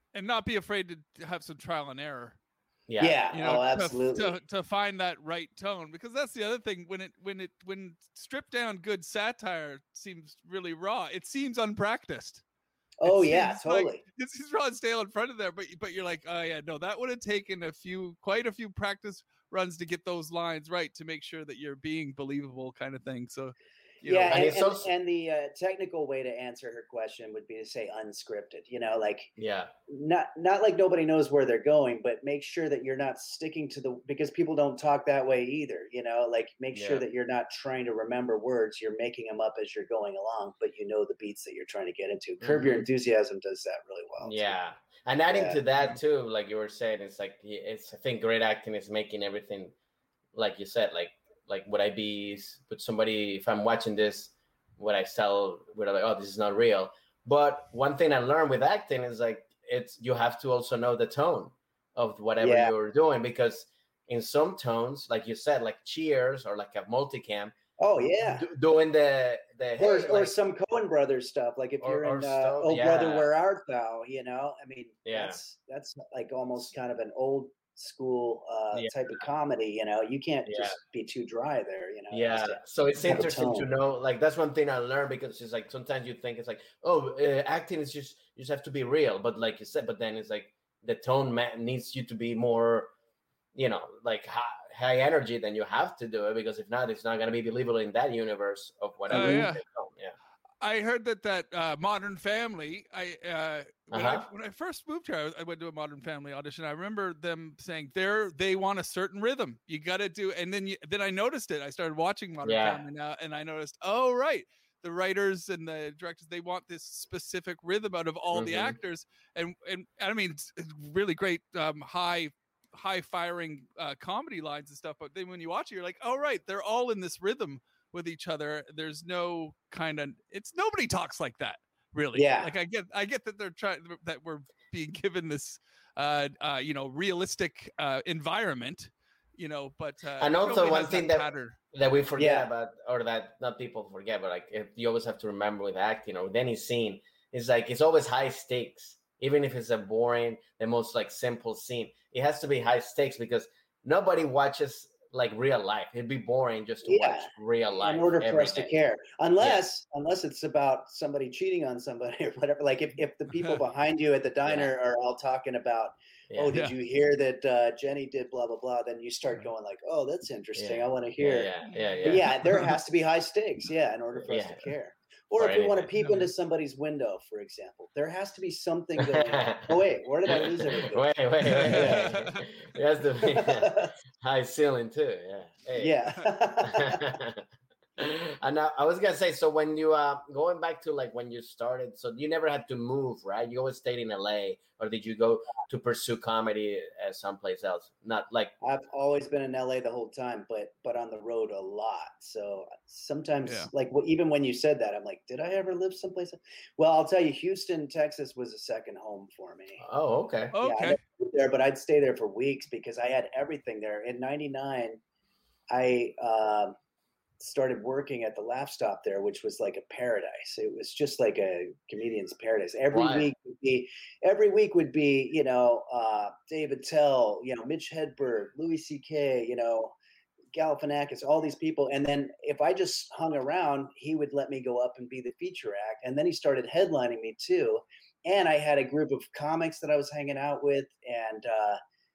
and not be afraid to have some trial and error. Yeah, yeah. You know, Oh, to- absolutely. To, to find that right tone, because that's the other thing. When it when it when stripped down, good satire seems really raw. It seems unpracticed. Oh It yeah, seems like- totally. This is raw and stale in front of there, but but you're like, oh yeah, no, that would have taken a few, quite a few practice runs to get those lines right to make sure that you're being believable, kind of thing. So, you yeah, know, And and, it's and, also- and the uh, technical way to answer her question would be to say unscripted. You know, like yeah, not not like nobody knows where they're going, but make sure that you're not sticking to the because people don't talk that way either. You know, like make sure Yeah. that you're not trying to remember words. You're making them up as you're going along, but you know the beats that you're trying to get into. Curb Your Mhm. Enthusiasm does that really well. too. yeah. And adding Yeah. to that too, like you were saying, it's like it's I think great acting is making everything, like you said, like like would I be with somebody if I'm watching this, would I tell would I like, oh, this is not real? But one thing I learned with acting is like it's you have to also know the tone of whatever Yeah. you're doing, because in some tones, like you said, like Cheers or like a multicam, Oh yeah. do, doing the the Or, hey, or like- some Coen Brothers stuff, like if Or- you're or in uh, stuff, "Oh Brother, yeah. Where Art Thou?" You know, I mean, Yeah. that's that's like almost kind of an old school uh, Yeah. type of comedy. You know, you can't Yeah. just be too dry there. You know, It Yeah, has to- so it's have a interesting to tone. know. Like that's one thing I learned, because it's like sometimes you think it's like, oh, uh, acting is just you just have to be real, but like you said, but then it's like the tone ma- needs you to be more, you know, like high, high energy. Then you have to do it, because if not, it's not going to be believable in that universe of whatever. Oh, you yeah. think. Oh, yeah. I heard that that uh, Modern Family. I uh, when Uh-huh. I when I first moved here, I, was- I went to a Modern Family audition. I remember them saying they're they want a certain rhythm. You got to do, and then you, then I noticed it. I started watching Modern Yeah. Family now, and I noticed, oh right, the writers and the directors, they want this specific rhythm out of all the Mhm. actors, and and I mean it's it's really great, um, high high firing uh, comedy lines and stuff. But then when you watch it, you're like, oh right, they're all in this rhythm with each other. There's no kind of it's nobody talks like that, really. Yeah. Like I get I get that they're trying that we're being given this uh uh you know realistic uh environment, you know, but uh And also nobody one has thing that- pattern. That we forget Yeah. about, or that not people forget, but like if you always have to remember with acting or with any scene, it's like it's always high stakes. Even if it's a boring, the most like simple scene, it has to be high stakes, because nobody watches like real life. It'd be boring just to Yeah. watch real life. in order for every us to day. care, unless unless it's about somebody cheating on somebody or whatever. Like if, if the people behind you at the diner are all talking about, Yeah. oh, did Yeah. you hear that uh, Jenny did blah blah blah? Then you start going like, oh, that's interesting. Yeah. I want to yeah, hear. yeah, yeah, yeah. But yeah, there has to be high stakes, yeah, in order for us Yeah. to care. Or For if we want to anything. peep into somebody's window, for example, there has to be something that. Oh wait, where did I lose everything? Wait, wait, wait, wait. Yeah. It has to be high ceiling too. Yeah. Hey. Yeah. And I, I was gonna say, so when you uh going back to like when you started, so you never had to move, right? You always stayed in L A, or did you go to pursue comedy uh, someplace else? Not like I've always been in L A the whole time, but but on the road a lot. So sometimes, Yeah. like w- even when you said that, I'm like, did I ever live someplace? else? Well, I'll tell you, Houston, Texas was a second home for me. oh, okay. Yeah, I Okay. never lived there, but I'd stay there for weeks because I had everything there. In ninety-nine, I uh, started working at the Laugh Stop there, which was like a paradise. It was just like a comedian's paradise. Every Why? week would be, every week would be, you know, uh, David Tell, you know, Mitch Hedberg, Louis C K, you know, Galifianakis, all these people. And then if I just hung around, he would let me go up and be the feature act. And then he started headlining me too. And I had a group of comics that I was hanging out with, and uh,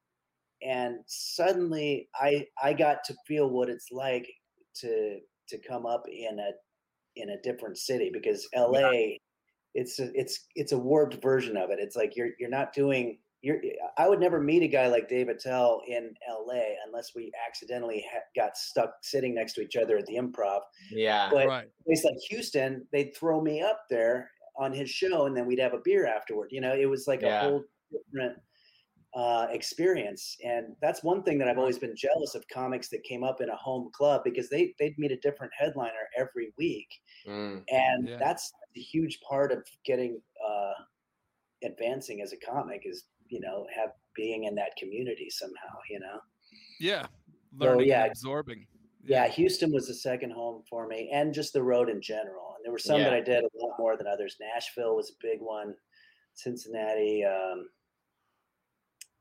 and suddenly I I got to feel what it's like to to come up in a in a different city, because L A, it's a, it's it's a warped version of it. It's like you're you're not doing you're I would never meet a guy like David Tell in L A unless we accidentally ha- got stuck sitting next to each other at the Improv. Yeah. But Right. a place like Houston, they'd throw me up there on his show, and then we'd have a beer afterward. You know, it was like Yeah. a whole different uh, experience. And that's one thing that I've always been jealous of comics that came up in a home club, because they they'd meet a different headliner every week, Mm. and Yeah. that's a huge part of getting uh, advancing as a comic is, you know, have being in that community somehow. You know. Yeah. Learning yeah. and absorbing. Yeah, Houston was the second home for me, and just the road in general. And there were some that Yeah. I did a lot more than others. Nashville was a big one. Cincinnati, um,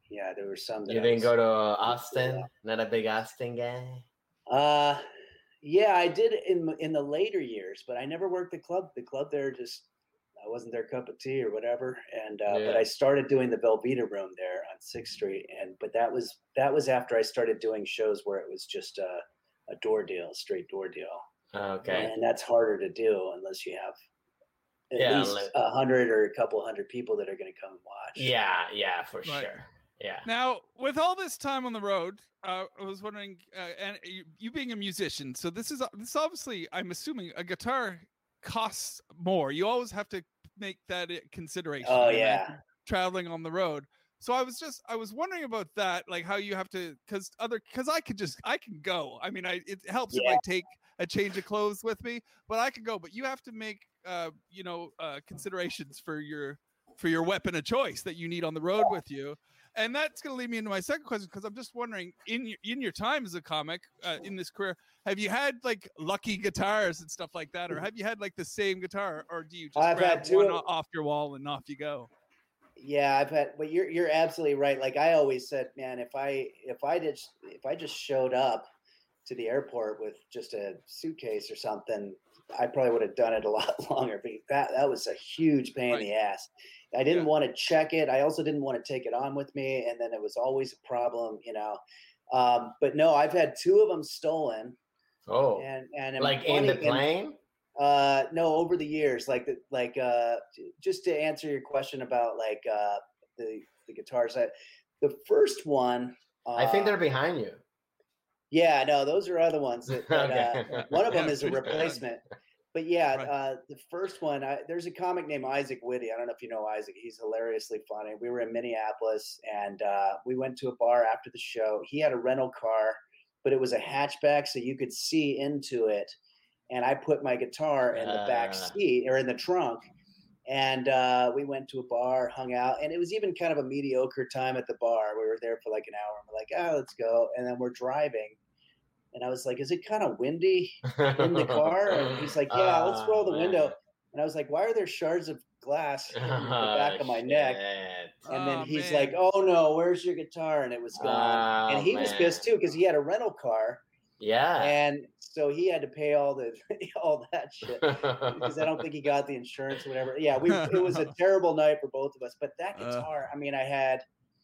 yeah, there were some. That You I didn't was, go to Austin? Not a big Austin guy? Uh, yeah, I did in in the later years, but I never worked the club. The club there just I wasn't their cup of tea or whatever. And uh, Yeah. but I started doing the Velveeta Room there on Sixth Street, and but that was that was after I started doing shows where it was just a, a door deal, a straight door deal. Okay. And that's harder to do unless you have at Yeah, least unless- a hundred or a couple hundred people that are going to come and watch. Yeah, yeah, for Right. sure. Yeah. Now, with all this time on the road, uh, I was wondering, uh, and you, you being a musician, so this is this obviously, I'm assuming, a guitar costs more. You always have to make that a consideration. Oh when, like, yeah. traveling on the road. So I was just, I was wondering about that, like how you have to, because other, because I could just, I can go. I mean, I it helps if Yeah. I take a change of clothes with me, but I could go. But you have to make, uh, you know, uh, considerations for your for your weapon of choice that you need on the road with you. And that's going to lead me into my second question, because I'm just wondering, in your in your time as a comic, uh, in this career, have you had like lucky guitars and stuff like that, or have you had like the same guitar, or do you just I've grab had two one of- o- off your wall and off you go? Yeah, I've had, but you're you're absolutely right. Like I always said, man, if I if I did if I just showed up to the airport with just a suitcase or something, I probably would have done it a lot longer. But that that was a huge pain Right. in the ass. I didn't Yeah. want to check it. I also didn't want to take it on with me, and then it was always a problem, you know. Um, but no, I've had two of them stolen, Oh, and and like in the funny- and- plane? uh, no, over the years, like the, like uh, j- just to answer your question about like uh, the the guitars, I, the first one, uh, I think they're behind you. yeah, no, those are other ones. That, that, Okay. uh, one of them Yeah, is a there's that. replacement, but yeah, Right. uh, the first one, I, there's a comic named Isaac Whitty. I don't know if you know Isaac. He's hilariously funny. We were in Minneapolis, and uh, we went to a bar after the show. He had a rental car, but it was a hatchback, so you could see into it. And I put my guitar in the back Ah. seat or in the trunk. And uh, we went to a bar, hung out, and it was even kind of a mediocre time at the bar. We were there for like an hour, and we're like, "Oh, let's go." And then we're driving, and I was like, "Is it kind of windy in the car?" And he's like, "Yeah, let's roll the Oh, window." man. And I was like, "Why are there shards of glass in the back Oh, of my neck?" shit. And then Oh, he's man. like, "Oh no, where's your guitar?" And it was gone. Oh, and he was man. pissed too because he had a rental car, Yeah. and so he had to pay all the all that shit because I don't think he got the insurance or whatever. Yeah, we it was a terrible night for both of us. But that Uh. guitar, I mean, I had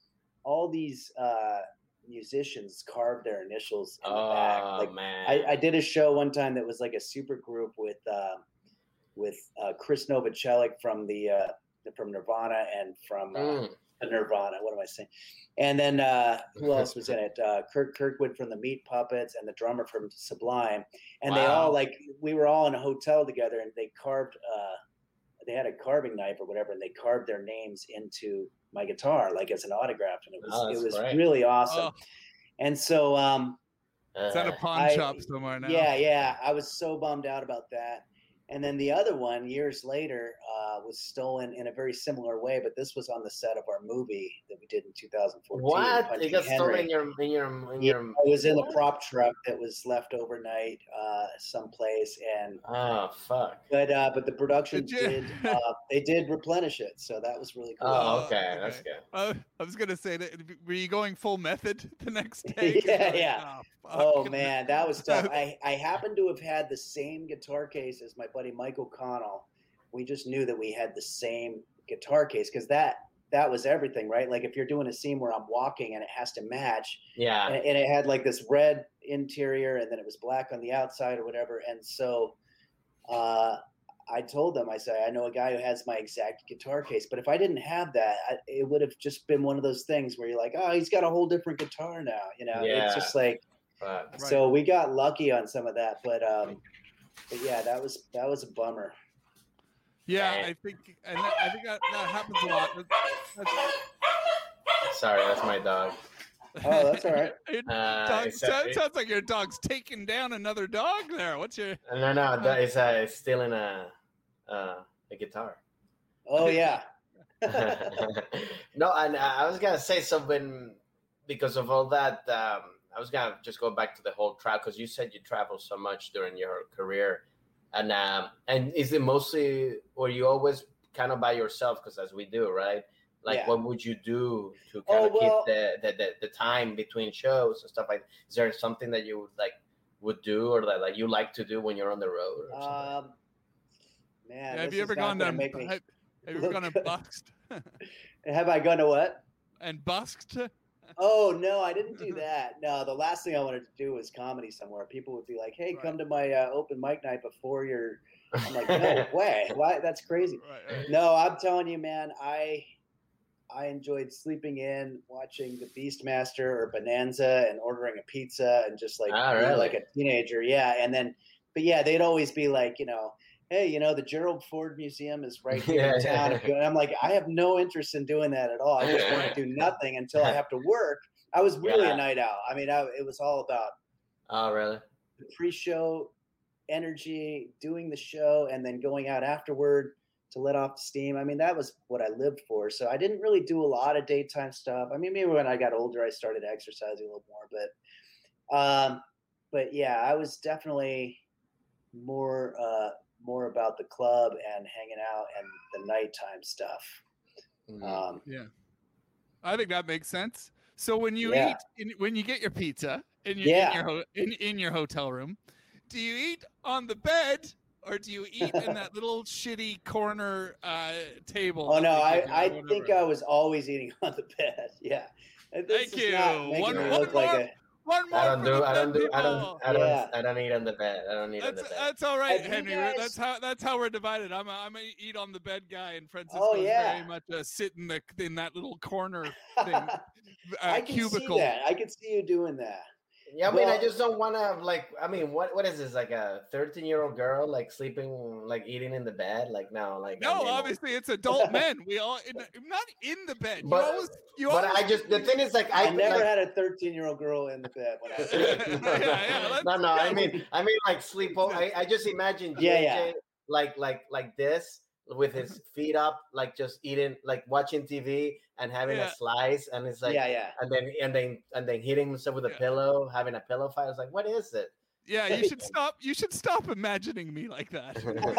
all these uh, musicians carve their initials in the back. Oh, Like man. I, I did a show one time that was like a super group with uh, with uh, Chris Novoselic from the uh, from Nirvana and from uh, Mm. Nirvana. What am I saying? And then uh, who else was in it? Uh, Kurt Kirkwood from the Meat Puppets and the drummer from Sublime. And they all Wow. like we were all in a hotel together, and they carved. Uh, they had a carving knife or whatever, and they carved their names into my guitar, like as an autograph, and it was Oh, it that's was great. really awesome. Oh, And so, um, it's at a Uh, pawn I- shop somewhere now. yeah, yeah, I was so bummed out about that. And then the other one, years later, uh, was stolen in a very similar way, but this was on the set of our movie that we did in two thousand fourteen. what? Punching It got stolen Henry. in your in your in Yeah, your I was in the what? prop truck that was left overnight uh, someplace, and Oh, fuck. but uh, but the production Did you- did uh, they did replenish it, so that was really cool. Oh, Uh, okay. That's okay. good. Uh, I was gonna say that. Were you going full method the next day? 'Cause Yeah, you're like, yeah. "Oh, Oh fuck." man, that was tough. I, I happened to have had the same guitar case as my buddy Mike O'Connell. We just knew that we had the same guitar case because that that was everything, right? Like if you're doing a scene where I'm walking and it has to match, Yeah. and, and it had like this red interior and then it was black on the outside or whatever. And so uh, I told them, I said, I know a guy who has my exact guitar case, but if I didn't have that, I, it would have just been one of those things where you're like, oh, he's got a whole different guitar now. You know, Yeah. it's just like, Fuck. Right. so we got lucky on some of that, but um, but yeah, that was that was a bummer. Yeah, Yeah. I think, and that, I think that, that happens a lot. That's- Sorry, that's my dog. Oh, that's all right. Your Uh, dog, it's a- sounds, sounds like your dog's taking down another dog there. What's your? No, no, that is uh, stealing a uh, a guitar. Oh yeah. No, and I was gonna say so when because of all that, um, I was gonna just go back to the whole travel because you said you travel so much during your career, and um, and is it mostly or you always kind of by yourself? Because as we do, right? Like, Yeah. what would you do to kind Oh, of well- keep the, the, the, the time between shows and stuff like that? Is there something that you would like would do or that like you like to do when you're on the road or something? Um, man, have this you is ever not gone gonna to make me. have, have you look ever gone to good. busked Have I gone to what? and busked? Oh no, I didn't do that. No, the last thing I wanted to do was comedy somewhere. People would be like, "Hey, Right. come to my uh, open mic night before your." I'm like, "No way! Why? That's crazy." Right, right. No, I'm telling you, man. I I enjoyed sleeping in, watching the Beastmaster or Bonanza, and ordering a pizza, and just like Ah, being really? like a teenager. Yeah, and then, but yeah, they'd always be like, you know, hey, you know, the Gerald Ford Museum is right here Yeah, in town. yeah. And I'm like, I have no interest in doing that at all. I just want to do nothing until I have to work. I was really Yeah. a night owl. I mean, I, it was all about Oh, really? the pre-show energy, doing the show, and then going out afterward to let off the steam. I mean, that was what I lived for. So I didn't really do a lot of daytime stuff. I mean, maybe when I got older, I started exercising a little more, but, um, but yeah, I was definitely more, uh, more about the club and hanging out and the nighttime stuff. Mhm. Um, Yeah, I think that makes sense. So when you Yeah. eat, in, when you get your pizza in your Yeah. in your ho- in, in your hotel room, do you eat on the bed or do you eat in that little shitty corner uh, table? oh that no, they I, give you or I think whatever? I was always eating on the bed. Yeah. And this Thank is not you. making One, me one look like more, a, one more I don't for do. the I don't bed do. I don't. people. I don't. Yeah. I don't eat on the bed. I don't eat on That's, the bed. that's all right, Have you Henry. guys- That's how that's how we're divided. I'm a, I'm a eat on the bed guy, and Francisco Oh, is yeah. very much a sit in the in that little corner thing, uh, I can cubicle. see that. I can see you doing that. Yeah, I mean, I Well- just don't want to like. I mean, what what is this like a thirteen year old girl like sleeping like eating in the bed? Like no, like I No, mean, obviously it's adult men. We all in, not in the bed. You But- always, you But always I just the thing is like I, I never like, had a thirteen year old girl in the bed when I was Yeah, no, no, yeah, let's no, no. I go. mean, I mean, like sleep. o- I, I just imagine J J Yeah, yeah. like like like this with his feet up, like just eating, like watching T V and having Yeah. a slice, and it's like, yeah, yeah. and then and then and then hitting himself with a Yeah. pillow, having a pillow fight. I was like, what is it? Yeah, you should stop. You should stop imagining me like that.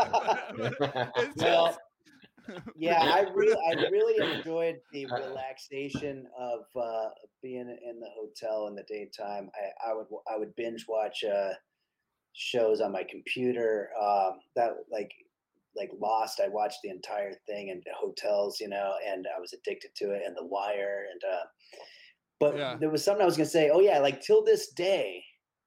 It's Well, just- Yeah, I really, I really enjoyed the relaxation of uh, being in the hotel in the daytime. I, I would, I would binge watch uh, shows on my computer. Um, that like, like Lost. I watched the entire thing in hotels, you know, and I was addicted to it. And The Wire, and uh, but Yeah. there was something I was gonna say. Oh yeah, like till this day,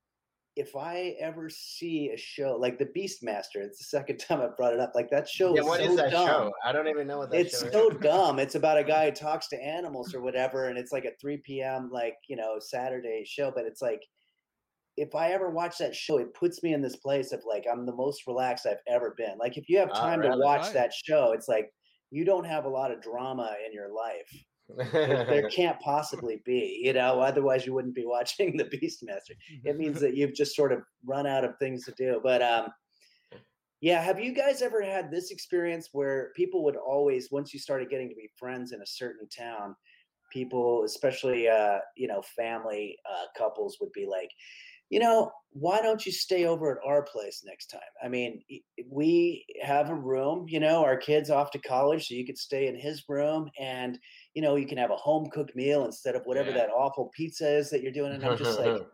if I ever see a show like The Beastmaster, it's the second time I brought it up. Like that show Yeah, is what so is that dumb. show? I don't even know what that It's show so is. dumb. It's about a guy who talks to animals or whatever, and it's like a three p.m. like you know Saturday show. But it's like if I ever watch that show, it puts me in this place of like I'm the most relaxed I've ever been. Like if you have Ah, time to really? watch Right. that show, it's like you don't have a lot of drama in your life. There, there can't possibly be, you know. Otherwise, you wouldn't be watching The Beastmaster. It means that you've just sort of run out of things to do. But um, yeah, have you guys ever had this experience where people would always, once you started getting to be friends in a certain town, people, especially uh, you know, family uh, couples, would be like, you know, why don't you stay over at our place next time? I mean, y- we have a room, you know, our kid's off to college, so you could stay in his room and, you know, you can have a home cooked meal instead of whatever Yeah. that awful pizza is that you're doing. And I'm just like,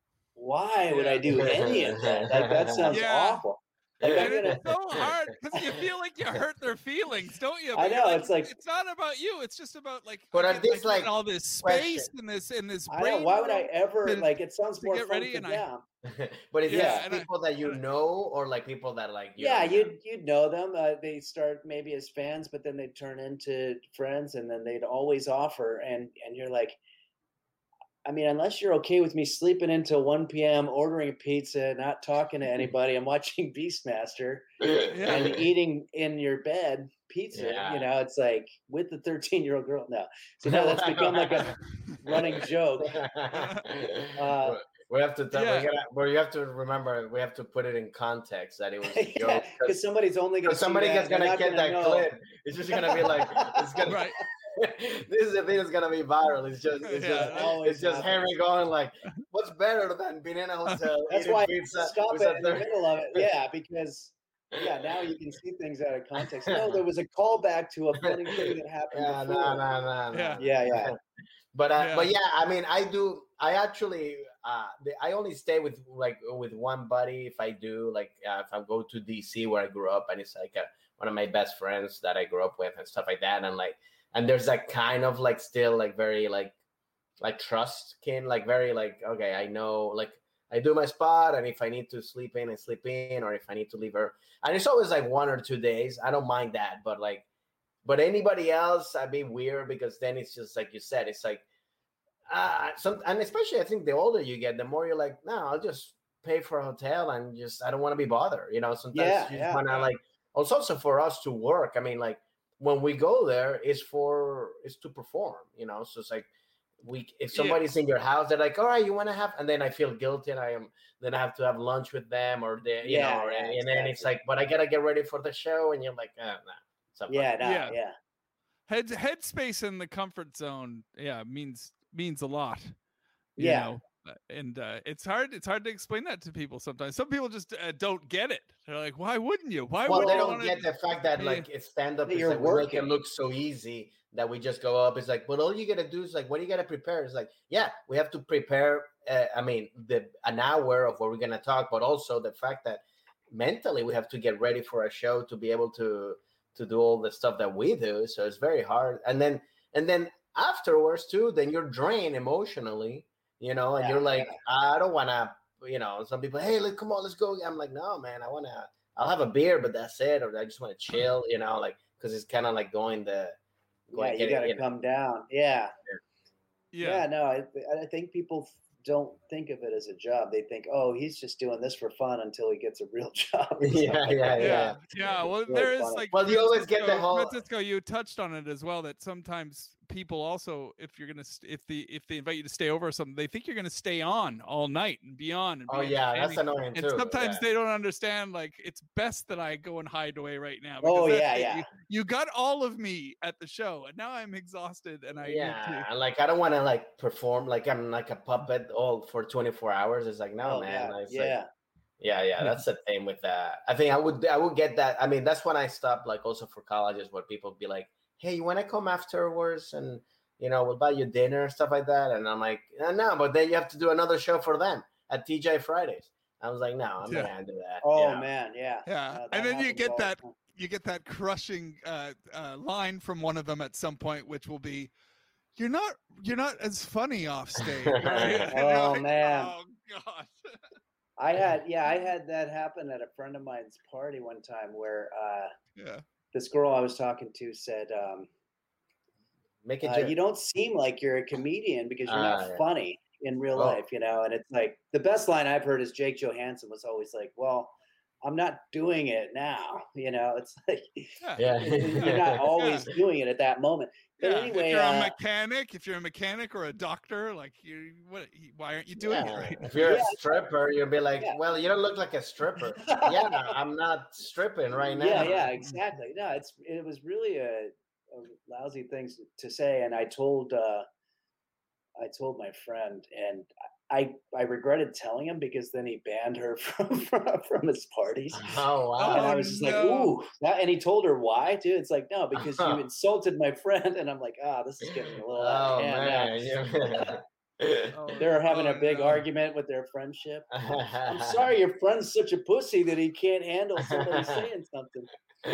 why would I Yeah. do any of that? Like, that sounds Yeah. awful. Like, I'm And gonna, it's so hard because you feel like you hurt their feelings, don't you? I But you're know, it's like- it's not about you. It's just about like But I are get, these, I get like, all this space question- in this in this. I know, brain why would I room ever, to- like, it sounds to more get fun ready for and I- them. But is Yeah, it and I- people that you and I- know or like people that like you Yeah, don't know? you'd you'd know them. Uh, they start maybe as fans, but then they turn into friends, and then they'd always offer. And and you're like, I mean, unless you're okay with me sleeping until one p.m., ordering a pizza, not talking to anybody, and watching Beastmaster Yeah. and eating in your bed pizza, Yeah. you know, it's like with the thirteen year old girl. No, so now that's become like a running joke. Uh, we have to tell, Yeah. we gotta, well, you have to remember, we have to put it in context that it was a yeah, joke. because somebody's only going to somebody that, gets they're gonna not get gonna that know. clip. It's just gonna be like, it's gonna. Right. This is the thing that's gonna be viral. It's just, it's Yeah, just, that always it's just happens. Henry going like, "What's better than being in a hotel That's eating why pizza?" stop with it a in the third-" middle of it. Yeah, because Yeah, now you can see things out of context. No, there was a callback to a funny thing that happened Yeah, before. no, no, no, no. Yeah. Yeah, yeah. But uh, Yeah. but yeah, I mean, I do. I actually, uh, the, I only stay with like with one buddy if I do like uh, if I go to D C where I grew up, and it's like a, one of my best friends that I grew up with and stuff like that, and like and there's that kind of like still like very like like trust kin, like very like okay, I know like I do my spot, and if I need to sleep in, I sleep in, or if I need to leave her, and it's always like one or two days. I don't mind that, but like. But anybody else, I'd be weird because then it's just like you said, it's like, uh, some, and especially I think the older you get, the more you're like, no, I'll just pay for a hotel and just, I don't want to be bothered. You know, sometimes Yeah, you yeah. want to like, it's also for us to work. I mean, like when we go there, it's for, it's to perform, you know, so it's like, we, if somebody's Yeah. in your house, they're like, all right, you want to have, and then I feel guilty and I am, then I have to have lunch with them or they, you Yeah, know, or, yeah, and, and then it's exactly. like, but I got to get ready for the show. And you're like, oh, no. Nah, Yeah, no, Yeah. yeah. Head headspace in the comfort zone, yeah, means means a lot. You Yeah. know? And uh, it's hard. It's hard to explain that to people sometimes. Some people just uh, don't get it. They're like, "Why wouldn't you? Why Well, would they you don't want get the fact that be- like it's stand up That is you're like we make it working. look so easy that we just go up. It's like, but all you gotta do is like, what do you gotta prepare? It's like, yeah, we have to prepare. Uh, I mean, the an hour of what we're gonna talk, but also the fact that mentally we have to get ready for a show to be able to to do all the stuff that we do. So it's very hard. And then and then afterwards too, then you're drained emotionally, you know, and Yeah, you're like, yeah. I don't wanna, you know, some people, hey, let come on, let's go. I'm like, no, man, I wanna. I'll have a beer, but that's it. Or I just want to chill, you know, like because it's kind of like going the. Yeah, Going, you getting, got to you know. come down. Yeah. Yeah. Yeah, no, I, I think people don't think of it as a job. They think, oh, he's just doing this for fun until he gets a real job. or Yeah, something. yeah, yeah, yeah. Well, Really there is funny. like. Well, you always get the Francisco- whole- Francisco, you touched on it as well. That sometimes people also, if you're gonna, st- if the if they invite you to stay over or something, they think you're gonna stay on all night and beyond. And Oh be yeah, that's entertaining. annoying And too. sometimes yeah. they don't understand. Like, it's best that I go and hide away right now. Oh, because yeah, that- yeah. You, you got all of me at the show, and now I'm exhausted, and I need yeah, to. and like I don't want to like perform like I'm like a puppet all for twenty-four hours. It's like no, Oh, man. yeah, It's yeah. like, yeah, yeah. Yeah. That's the thing with that. I think I would I would get that. I mean, that's when I stopped. Like also for colleges, where people be like, "Hey, you want to come afterwards and you know we'll buy you dinner and stuff like that." And I'm like, "No, no," but then you have to do another show for them at T J Fridays. I was like, "No, I'm Yeah. not gonna do that." Oh, you know? man, yeah. Yeah, No, and then you happens get all the that time. you get that crushing uh, uh, line from one of them at some point, which will be, "You're not you're not as funny off stage." Right? And you're Oh, like, man. Oh god. I had, yeah, I had that happen at a friend of mine's party one time where uh, Yeah. this girl I was talking to said, um, Make it. uh, you don't seem like you're a comedian because you're Ah, not yeah. funny in real Oh. life, you know? And it's like the best line I've heard is Jake Johansson was always like, well, I'm not doing it now. You know, it's like Yeah. Yeah. you're not always doing it at that moment. But Yeah, anyway, if you're uh, a mechanic, if you're a mechanic or a doctor, like you, what? Why aren't you doing Yeah. it right? If you're Yeah. a stripper, you'll be like, Yeah. well, you don't look like a stripper. Yeah, I'm not stripping right now. yeah, yeah, exactly. No, it's it was really a, a lousy thing to say, and I told uh, I told my friend, and I I regretted telling him because then he banned her from from, from his parties. Oh wow. And I Oh, was just no. like, ooh, that, and he told her why, too. It's like, no, because you Uh-huh. insulted my friend. And I'm like, ah, this is getting a little out Oh of hand now. man. Yeah. Oh, They're having oh, a big no. argument with their friendship. I'm sorry, your friend's such a pussy that he can't handle somebody saying something.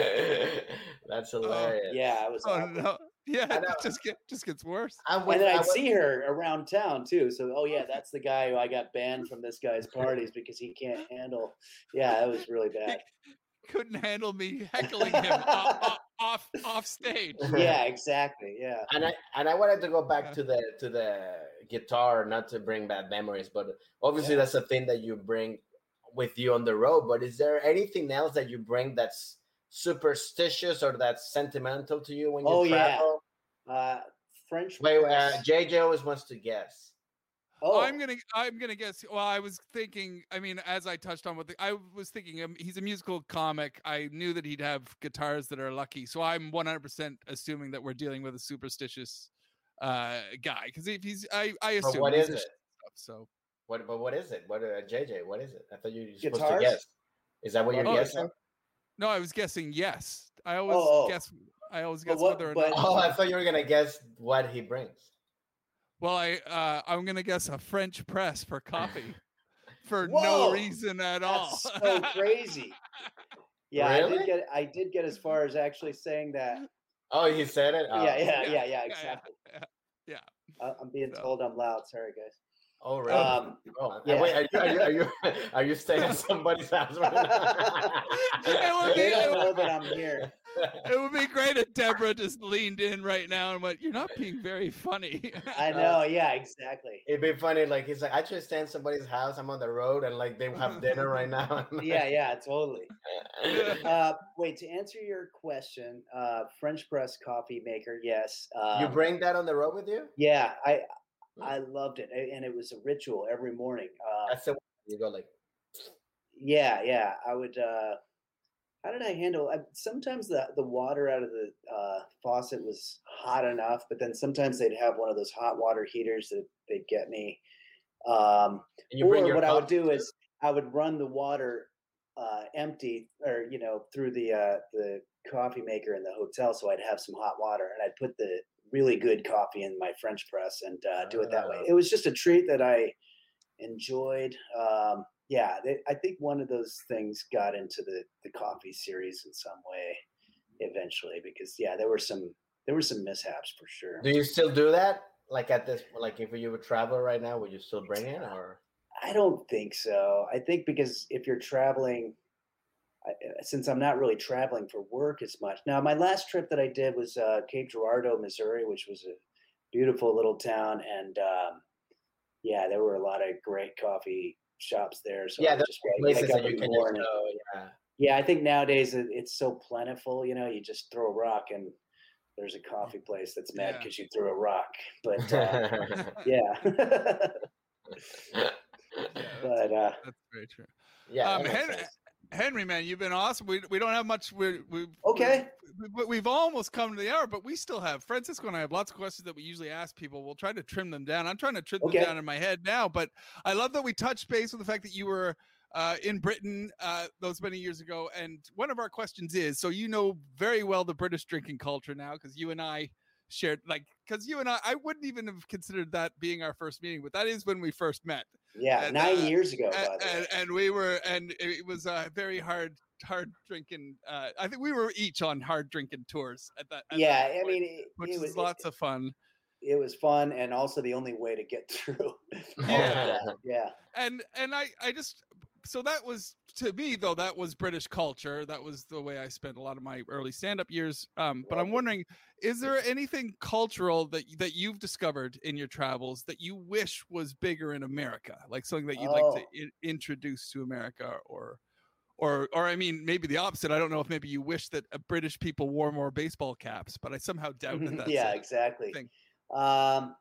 That's hilarious. Yeah, it was Oh awkward. no. Yeah, I it know. just get just gets worse. I And went, then I I'd went- see her around town too. So, oh yeah, that's the guy who I got banned from this guy's parties because he can't handle. Yeah, it was really bad. Couldn't handle me heckling him off, off off stage. Yeah, exactly. Yeah. and I and I wanted to go back Yeah. to the to the guitar, not to bring bad memories, but obviously Yeah. that's a thing that you bring with you on the road. But is there anything else that you bring that's superstitious or that's sentimental to you when you Oh, yeah. travel? Uh, French. Wait, uh, press. J J always wants to guess. Oh, I'm gonna I'm gonna guess. Well, I was thinking. I mean, as I touched on with the, I was thinking um, he's a musical comic. I knew that he'd have guitars that are lucky, so I'm one hundred percent assuming that we're dealing with a superstitious uh, guy. Because if he's, I I But assume. what is musician it? Stuff, so What? But what is it? What? Uh, J J, what is it? I thought you were supposed Guitars? to guess. Is that what you're Oh, guessing? No, I was guessing yes. I always Oh, oh. guess. I always But guess what- whether or but- not. Oh, I thought you were gonna guess what he brings. Well, I uh, I'm gonna guess a French press for coffee, for Whoa, no reason at all. That's so crazy. Yeah, I Really? did get I did get as far as actually saying that. Oh, he said it. Oh. Yeah, yeah, Yeah, yeah, yeah, yeah, exactly. yeah, yeah. I- I'm being So. told I'm loud. Sorry, guys. Oh, really? Um, oh, yeah. Wait, are you, are you are you are you staying at somebody's house right now? It would They be- don't know that I'm here. It would be great if Deborah just leaned in right now and went, "You're not being very funny." I know. Yeah, exactly. It'd be funny, like he's like, I just stay in somebody's house. I'm on the road, and like they have dinner right now. Yeah, yeah, totally. Uh, wait, to answer your question, uh, French press coffee maker, yes. Um, You bring that on the road with you? Yeah, I I loved it, a- and it was a ritual every morning. Uh, That's the you go like. yeah, yeah. I would. Uh, how did I handle? I, sometimes the the water out of the uh, faucet was hot enough, but then sometimes they'd have one of those hot water heaters that they'd get me. Um, And you bring or your what I would coffee do too? is I would run the water uh, empty, or you know, through the uh, the coffee maker in the hotel, so I'd have some hot water, and I'd put the really good coffee in my French press and uh, do it that way. Ah. It was just a treat that I enjoyed. Um, yeah, they, I think one of those things got into the the coffee series in some way eventually, because yeah, there were some there were some mishaps for sure. Do you still do that? Like at this, like if you would travel right now, would you still bring it or? I don't think so. I think because if you're traveling, I, since I'm not really traveling for work as much. Now, my last trip that I did was uh, Cape Girardeau, Missouri, which was a beautiful little town, and um, yeah, there were a lot of great coffee shops there. So Yeah, I would there's just wake- places wake up that you in the can just morning. go. Yeah. Yeah, I think nowadays it- it's so plentiful. You know, you just throw a rock and there's a coffee place that's mad Yeah. because you threw a rock. But uh, yeah, Yeah, that's, but uh, that's very true. yeah. Um, that makes Henry, sense. Henry, man, you've been awesome. We we don't have much. We we Okay. We, we, we've almost come to the hour, but we still have Francisco and I have lots of questions that we usually ask people. We'll try to trim them down. I'm trying to trim Okay. them down in my head now, but I love that we touched base with the fact that you were uh, in Britain uh, those many years ago. And one of our questions is: so you know very well the British drinking culture now, because you and I shared, like, because you and I, I wouldn't even have considered that being our first meeting, but that is when we first met. yeah, And, nine uh, years ago, and, by the way. and, and we were, and it was a very hard, hard drinking. Uh, I think we were each on hard drinking tours at that. At Yeah, that I point, mean, it, which it was was lots of fun. it was fun, and also the only way to get through. all of Yeah. that. yeah, And and I I just so that was, to me though, that was British culture. That was the way I spent a lot of my early stand-up years. Um, but I'm Lovely. wondering, is there anything cultural that that you've discovered in your travels that you wish was bigger in America, like something that you'd like to Oh. in, introduce to America, or or or I mean, maybe the opposite. I don't know if maybe you wish that uh, British people wore more baseball caps, but I somehow doubt that that's yeah, a exactly. thing. Um,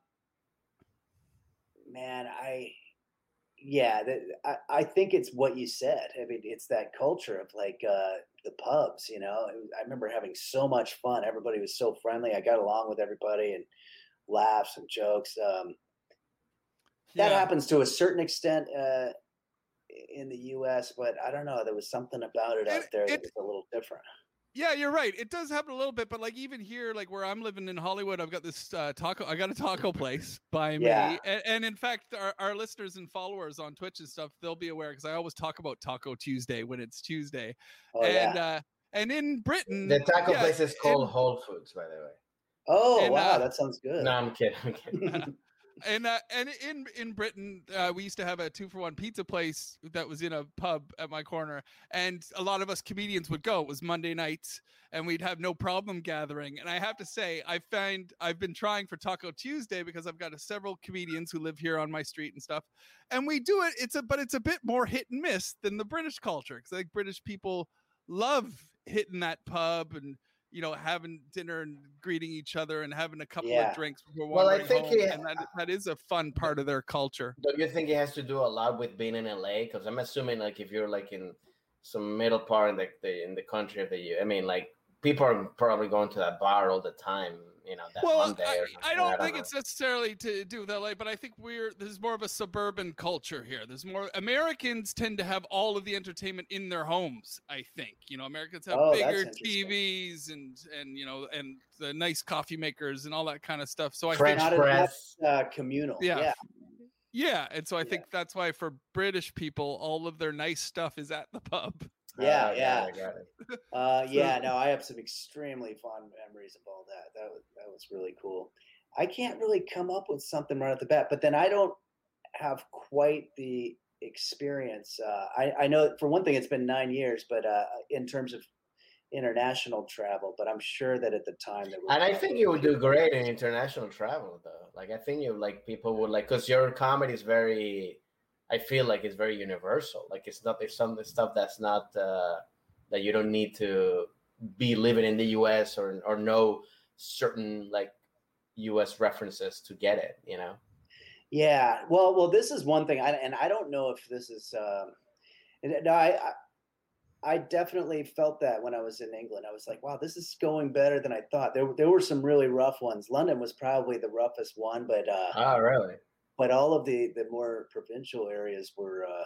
man, I yeah, that, I I think it's what you said. I mean, it's that culture of like uh, the pubs. You know, It was- I remember having so much fun. Everybody was so friendly. I got along with everybody and laughs and jokes. Um, that Yeah. happens to a certain extent uh, in the U S, but I don't know. There was something about it out It- there that it- was a little different. Yeah, you're right. It does happen a little bit, but like even here, like where I'm living in Hollywood, I've got this uh, taco. I got a taco place by Yeah. me, and, and in fact, our, our listeners and followers on Twitch and stuff, they'll be aware because I always talk about Taco Tuesday when it's Tuesday, Oh and yeah. uh, and in Britain, The taco yeah, place is called in- Whole Foods, by the way. Oh and, wow, uh, that sounds good. No, I'm kidding. I'm kidding. and uh, and in in Britain, uh, we used to have a two for one pizza place that was in a pub at my corner, and a lot of us comedians would go. It was Monday nights, and we'd have no problem gathering. And I have to say, I find I've been trying for Taco Tuesday because I've got a, several comedians who live here on my street and stuff, and we do it. It's a but it's a bit more hit and miss than the British culture, because I think British people love hitting that pub and, you know, having dinner and greeting each other and having a couple Yeah. of drinks before Well, I wandering think home, it- and that, that is a fun part of their culture. Don't you think it has to do a lot with being in L A? Because I'm assuming, like, if you're like in some middle part in the, the in the country of the, I mean, like people are probably going to that bar all the time. You know, that well, Monday. I, Or I don't I don't think know. it's necessarily to do with L A, but I think we're there's more of a suburban culture here. There's more Americans tend to have all of the entertainment in their homes. I think you know Americans have Oh, that's bigger interesting. T Vs and and you know and the nice coffee makers and all that kind of stuff. So I French think Not as press. much uh, communal. yeah. Yeah. Yeah, and so I Yeah. think that's why for British people, all of their nice stuff is at the pub. Yeah, Ah, yeah. got it, got it. Uh, So- yeah, no, I have some extremely fond memories of all that. That was that was really cool. I can't really come up with something right off the bat, but then I don't have quite the experience. Uh, I I know for one thing, it's been nine years, but uh, in terms of international travel, but I'm sure that at the time there was. And I think you would do great in international travel, though. Like, I think you like people would like because your comedy is very. I feel like it's very universal. Like, it's not it's some stuff that's not uh, that you don't need to be living in the U S or or know certain like U S references to get it. You know. Yeah, well, well, this is one thing, I, and I don't know if this is. Um, and, no, I, I I definitely felt that when I was in England. I was like, wow, this is going better than I thought. There, there were some really rough ones. London was probably the roughest one, but uh, Oh, really? but all of the the more provincial areas were uh,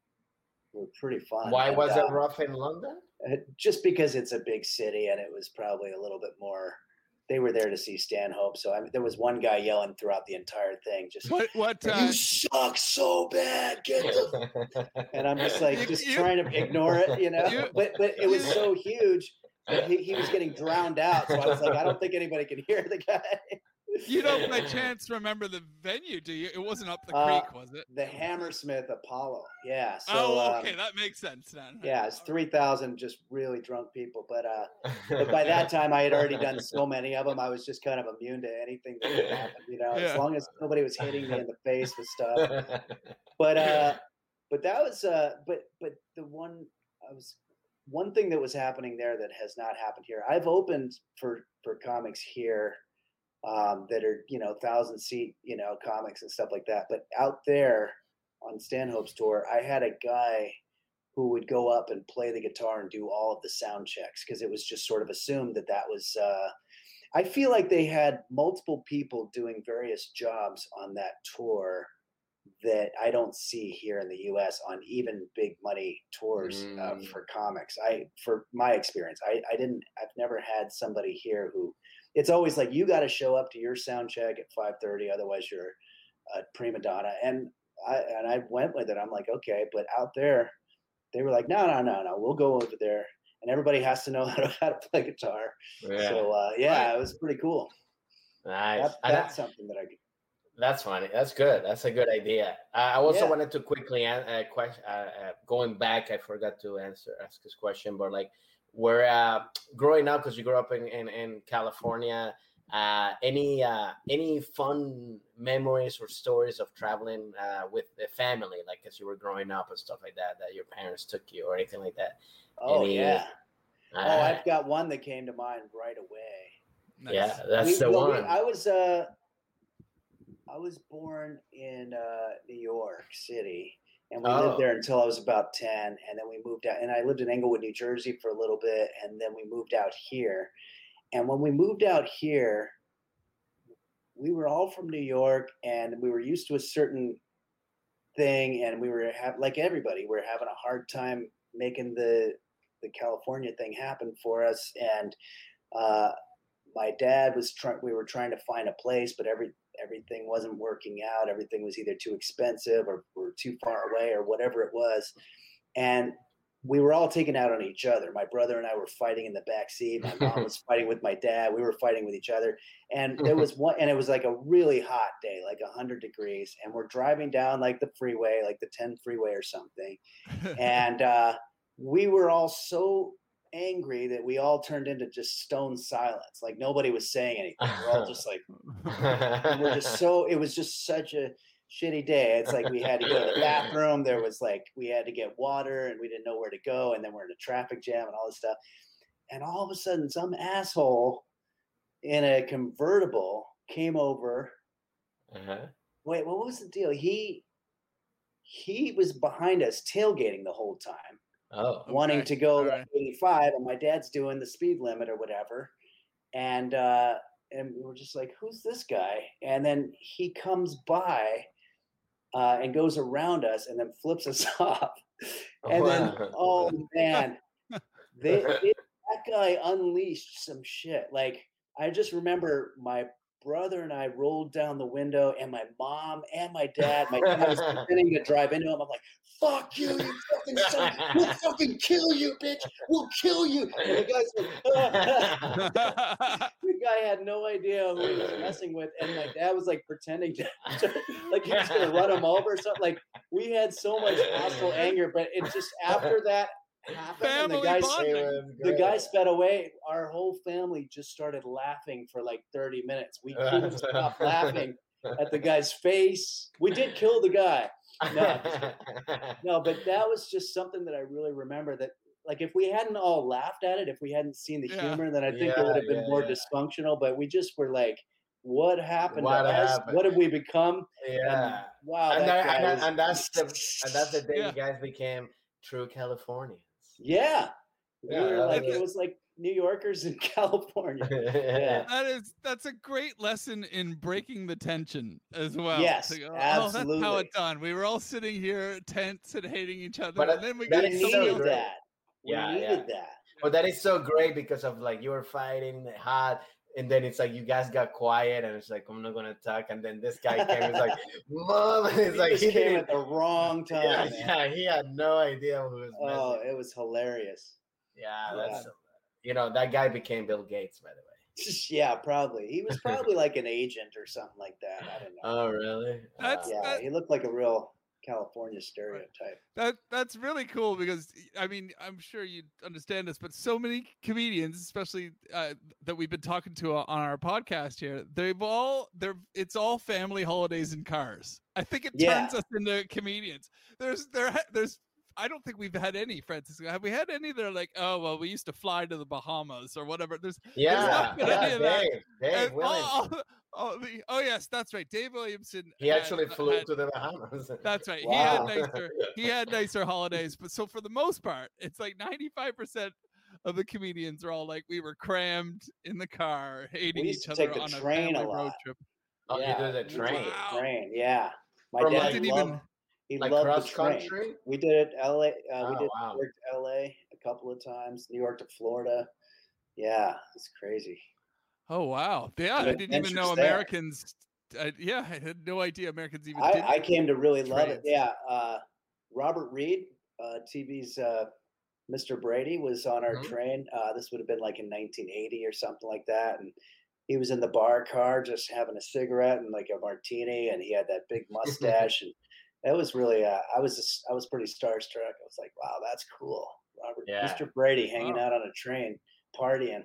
were pretty fun. Why And, was uh, it rough in London? just because it's a big city and it was probably a little bit more. They were there to see Stanhope, so I mean, there was one guy yelling throughout the entire thing, just What what "You uh, suck so bad, get the." And I'm just like, You- just you- trying to ignore it, you know. you- but but it was you- so huge that he, he was getting drowned out. So I was like, I don't think anybody can hear the guy. you don't by chance remember the venue, do you? It wasn't up the Uh, creek, was it? The Hammersmith Apollo, yeah. So oh, okay, um, that makes sense then. yeah, it's three thousand just really drunk people. But uh, but by that time, I had already done so many of them. I was just kind of immune to anything that could happen, you know. Yeah. As long as nobody was hitting me in the face with stuff. But uh, but that was uh, but but the one I was one thing that was happening there that has not happened here. I've opened for for comics here um, that are you know thousand seat you know comics and stuff like that. But out there on Stanhope's tour, I had a guy who would go up and play the guitar and do all of the sound checks because it was just sort of assumed that that was. Uh, I feel like they had multiple people doing various jobs on that tour that I don't see here in the U S on even big money tours uh, Mm. for comics. I, for my experience, I, I didn't, I've never had somebody here who, it's always like, you got to show up to your sound check at five thirty. Otherwise you're a prima donna. And I, and I went with it. I'm like, okay, but out there they were like, no, no, no, no, we'll go over there. And everybody has to know how to, how to play guitar. Yeah. So uh, yeah, Right. it was pretty cool. Nice. That, And that's that- something that I could. That's funny. That's good. That's a good idea. I also Yeah. wanted to quickly an- uh, question. Uh, uh, going back, I forgot to answer ask this question, but like, we're uh, growing up because you grew up in in, in California. Uh, any uh, any fun memories or stories of traveling uh, with the family, like as you were growing up and stuff like that, that your parents took you or anything like that? Oh Any- yeah. Uh, Oh, I've got one that came to mind right away. Nice. yeah, that's We- the well, we- one. I was uh, I was born in uh, New York City, and we Oh. lived there until I was about ten, and then we moved out. And I lived in Englewood, New Jersey, for a little bit, and then we moved out here. And when we moved out here, we were all from New York, and we were used to a certain thing, and we were have like everybody, we are having a hard time making the the California thing happen for us. And uh, my dad was trying. We were trying to find a place, but every everything wasn't working out. Everything was either too expensive or, or too far away or whatever it was. And we were all taken out on each other. My brother and I were fighting in the back seat. My mom was fighting with my dad. We were fighting with each other. And there was one, and it was like a really hot day, like a hundred degrees. And we're driving down like the freeway, like the ten freeway or something. And uh, we were all so angry that we all turned into just stone silence. Like nobody was saying anything. We're all just like, we're just so, it was just such a shitty day. It's like we had to go to the bathroom. There was like, we had to get water and we didn't know where to go. And then we're in a traffic jam and all this stuff. And all of a sudden some asshole in a convertible came over. uh-huh. Wait, what was the deal? He, he was behind us tailgating the whole time. Oh, wanting Okay. to go All like right. eighty-five, and my dad's doing the speed limit or whatever, and uh, and we were just like, "Who's this guy?" And then he comes by uh, and goes around us, and then flips us off, and then wow. oh man, they, it, that guy unleashed some shit. Like I just remember my brother and I rolled down the window, and my mom and my dad. My dad was pretending to drive into him. I'm like, "Fuck you, you fucking son! We'll fucking kill you, bitch! We'll kill you!" And the guy's like, "Ah." The guy had no idea who he was messing with, and my dad was like pretending to, to like he was gonna run him over or something. Like we had so much hostile anger, but it just after that happened, and the Family guy bonding. the guy sped away. Our whole family just started laughing for like thirty minutes. We couldn't stop laughing at the guy's face. We did kill the guy. No, no, but that was just something that I really remember. That like if we hadn't all laughed at it, if we hadn't seen the Yeah. humor, then I think Yeah, it would have been yeah, more yeah. dysfunctional. But we just were like, "What happened What to us? happened? What did we become?" Yeah. And wow, and, that that, guy and, that- was, and that's the and that's the day Yeah. you guys became true Californians. yeah. We Yeah, were that like was- it was like New Yorkers in California. Yeah. That is that's a great lesson in breaking the tension as well. Yes, To go, oh, that's how absolutely. it's done. We were all sitting here tense and hating each other, But and then we that got We is somebody so needed else. great. that. We Yeah, needed yeah. that. But that is so great because of like you were fighting hot, and then it's like you guys got quiet, and it's like I'm not gonna talk, and then this guy came, and it's like, "Mom," and it's He like just he came didn't. at the wrong time. Yeah, man. yeah, he had no idea who was Oh, messing. it was hilarious. Yeah, yeah. that's you know that guy became Bill Gates, by the way. Yeah, probably. He was probably like an agent or something like that. I don't know. Oh, really? That's- Uh, yeah, that- he looked like a real California stereotype. That that's really cool because I mean I'm sure you understand this, but so many comedians, especially uh, that we've been talking to on our podcast here, they've all they're it's all family holidays in cars. I think it Yeah. turns us into comedians. There's there there's I don't think we've had any, Francisco. Have we had any that are like, oh well, we used to fly to the Bahamas or whatever? There's yeah, not been any yeah, of that. Dave, Dave and Williams. all- all- all the- oh yes, that's right. Dave Williamson. he had- actually flew had- to the Bahamas. That's right. He Wow. had nicer. He had nicer holidays, but so for the most part, it's like ninety-five percent of the comedians are all like, we were crammed in the car, hating We used each to other take the on train a a family road lot. trip. Oh, you yeah, do the we took train. the Wow. train. Yeah, my From, dad like, Didn't loved. even- He Like loved cross the train. country. We did it L A. Uh, Oh, we did wow. New York to L A a couple of times. New York to Florida. Yeah, it's crazy. Oh wow! Yeah, I Good didn't even know adventures there. Americans. Uh, yeah, I had no idea Americans even. I, did I came to really love it. trains. Yeah, uh, Robert Reed, uh, T V's uh, Mister Brady, was on our Mhm. train. Uh, this would have been like in nineteen eighty or something like that, and he was in the bar car just having a cigarette and like a martini, and he had that big mustache, and it was really. Uh, I was just, I was pretty starstruck. I was like, wow, that's cool. Robert, Yeah. Mister Brady hanging Wow. out on a train, partying.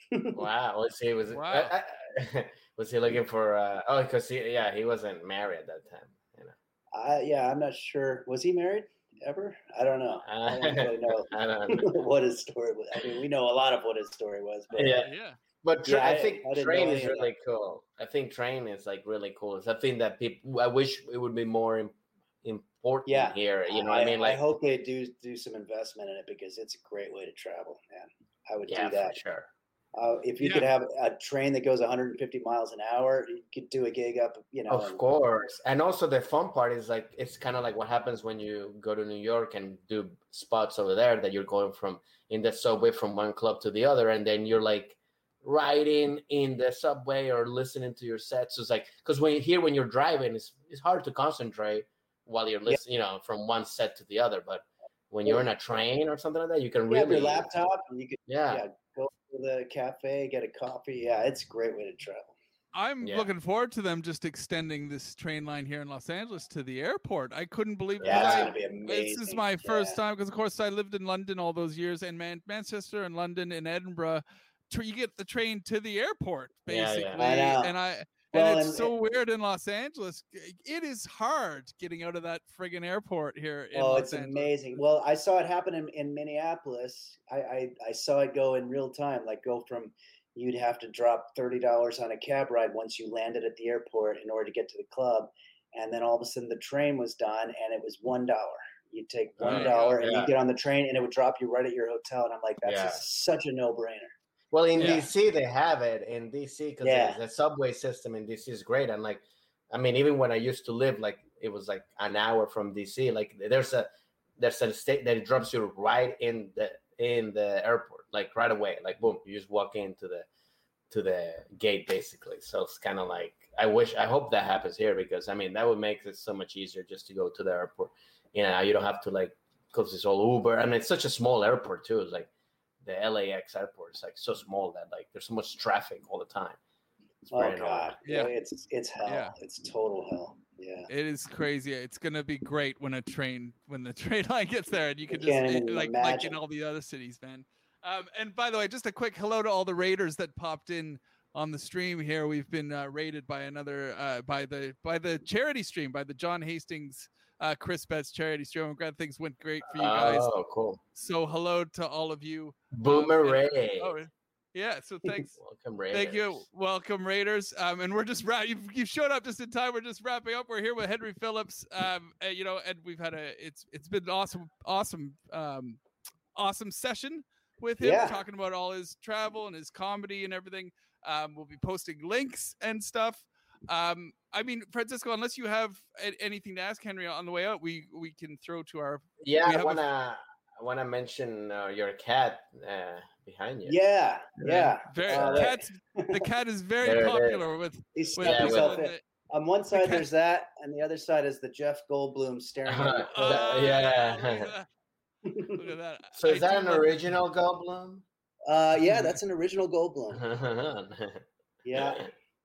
Wow. Was he was Wow. uh, uh, was he looking for? Uh, oh, because he yeah he wasn't married at that time. You know. I, yeah, I'm not sure. Was he married ever? I don't know. I don't really know I don't know. what his story was. I mean, we know a lot of what his story was, but Yeah. Yeah. But tra- Yeah, I I- think I didn't train know is any of really cool. I think train is like really cool. It's a thing that people. I wish it would be more im- important Yeah. here. You know what I mean? I Like hope they do do some investment in it because it's a great way to travel, man. I would yeah, do that. for sure. Uh, if you Yeah. could have a train that goes one hundred fifty miles an hour, you could do a gig up, you know. Of and- course. And also the fun part is like it's kind of like what happens when you go to New York and do spots over there that you're going from in the subway from one club to the other, and then you're like riding in the subway or listening to your sets. So it's like because when you hear when you're driving, it's it's hard to concentrate while you're Yeah. listening, you know, from one set to the other. But when you're in a train or something like that, you can You have really your laptop and you could yeah. yeah, go to the cafe, get a coffee. Yeah, it's a great way to travel. I'm Yeah. looking forward to them just extending this train line here in Los Angeles to the airport. I couldn't believe Yeah, because it's I- gonna be amazing. This is my first Yeah. time because, of course, I lived in London all those years, and Man- Manchester and London and Edinburgh. tr- You get the train to the airport Yeah, yeah. basically, I know. and I Well, and it's and- so weird in Los Angeles. It is hard getting out of that friggin' airport here in Oh, Los it's Angeles. amazing. Well, I saw it happen in, in Minneapolis. I, I I saw it go in real time, like go from you'd have to drop thirty dollars on a cab ride once you landed at the airport in order to get to the club, and then all of a sudden the train was done and it was one dollar. You take There one you dollar go. and Yeah. you get on the train, and it would drop you right at your hotel. And I'm like, that's Yeah. just such a no brainer. Well, in Yeah. D C they have it in D C because Yeah. the subway system in D C is great. And like, I mean, even when I used to live, like it was like an hour from D C. Like there's a there's a state that it drops you right in the in the airport, like right away. Like boom, you just walk into the to the gate basically. So it's kind of like I wish I hope that happens here because I mean that would make it so much easier just to go to the airport. You know, you don't have to like because it's all Uber. I mean, it's such a small airport too. It's like the L A X airport is like so small that like there's so much traffic all the time. It's Oh very God, Yeah. yeah, it's it's hell. Yeah. It's total hell. Yeah. It is crazy. It's gonna be great when a train when the train line gets there and you can I just can't it- even like like in imagine. all the other cities, man. Um, and by the way, just a quick hello to all the raiders that popped in on the stream here. We've been uh, raided by another uh, by the by the charity stream by the John Hastings uh, Chris Betts charity stream. I'm glad things went great for you guys. Oh, cool. So hello to all of you. Boomer Um, and- Ray. Oh, yeah. So thanks. Welcome, Raiders. Thank you. Welcome, Raiders. Um, and we're just wrap. You've, you've showed up just in time. We're just wrapping up. We're here with Henry Phillips. Um, uh, you know, and we've had a. It's it's been an awesome, awesome, um, awesome session with him, Yeah. talking about all his travel and his comedy and everything. Um, we'll be posting links and stuff. Um, I mean, Francisco, unless you have a- anything to ask Henry on the way out, we we can throw to our. Yeah, we I have a- wanna I wanna mention uh, your cat uh, behind you. Yeah. Yeah. Very Uh, the cat's the cat is very There it is. popular with He's with stuck Yeah, himself people in. in On one side, cat- there's that, and the other side is the Jeff Goldblum staring at your Uh, pillow. Oh, yeah. Look at that. Look at that. So is I that do an love- original Goldblum? Uh, yeah, that's an original Goldblum. yeah. Yeah.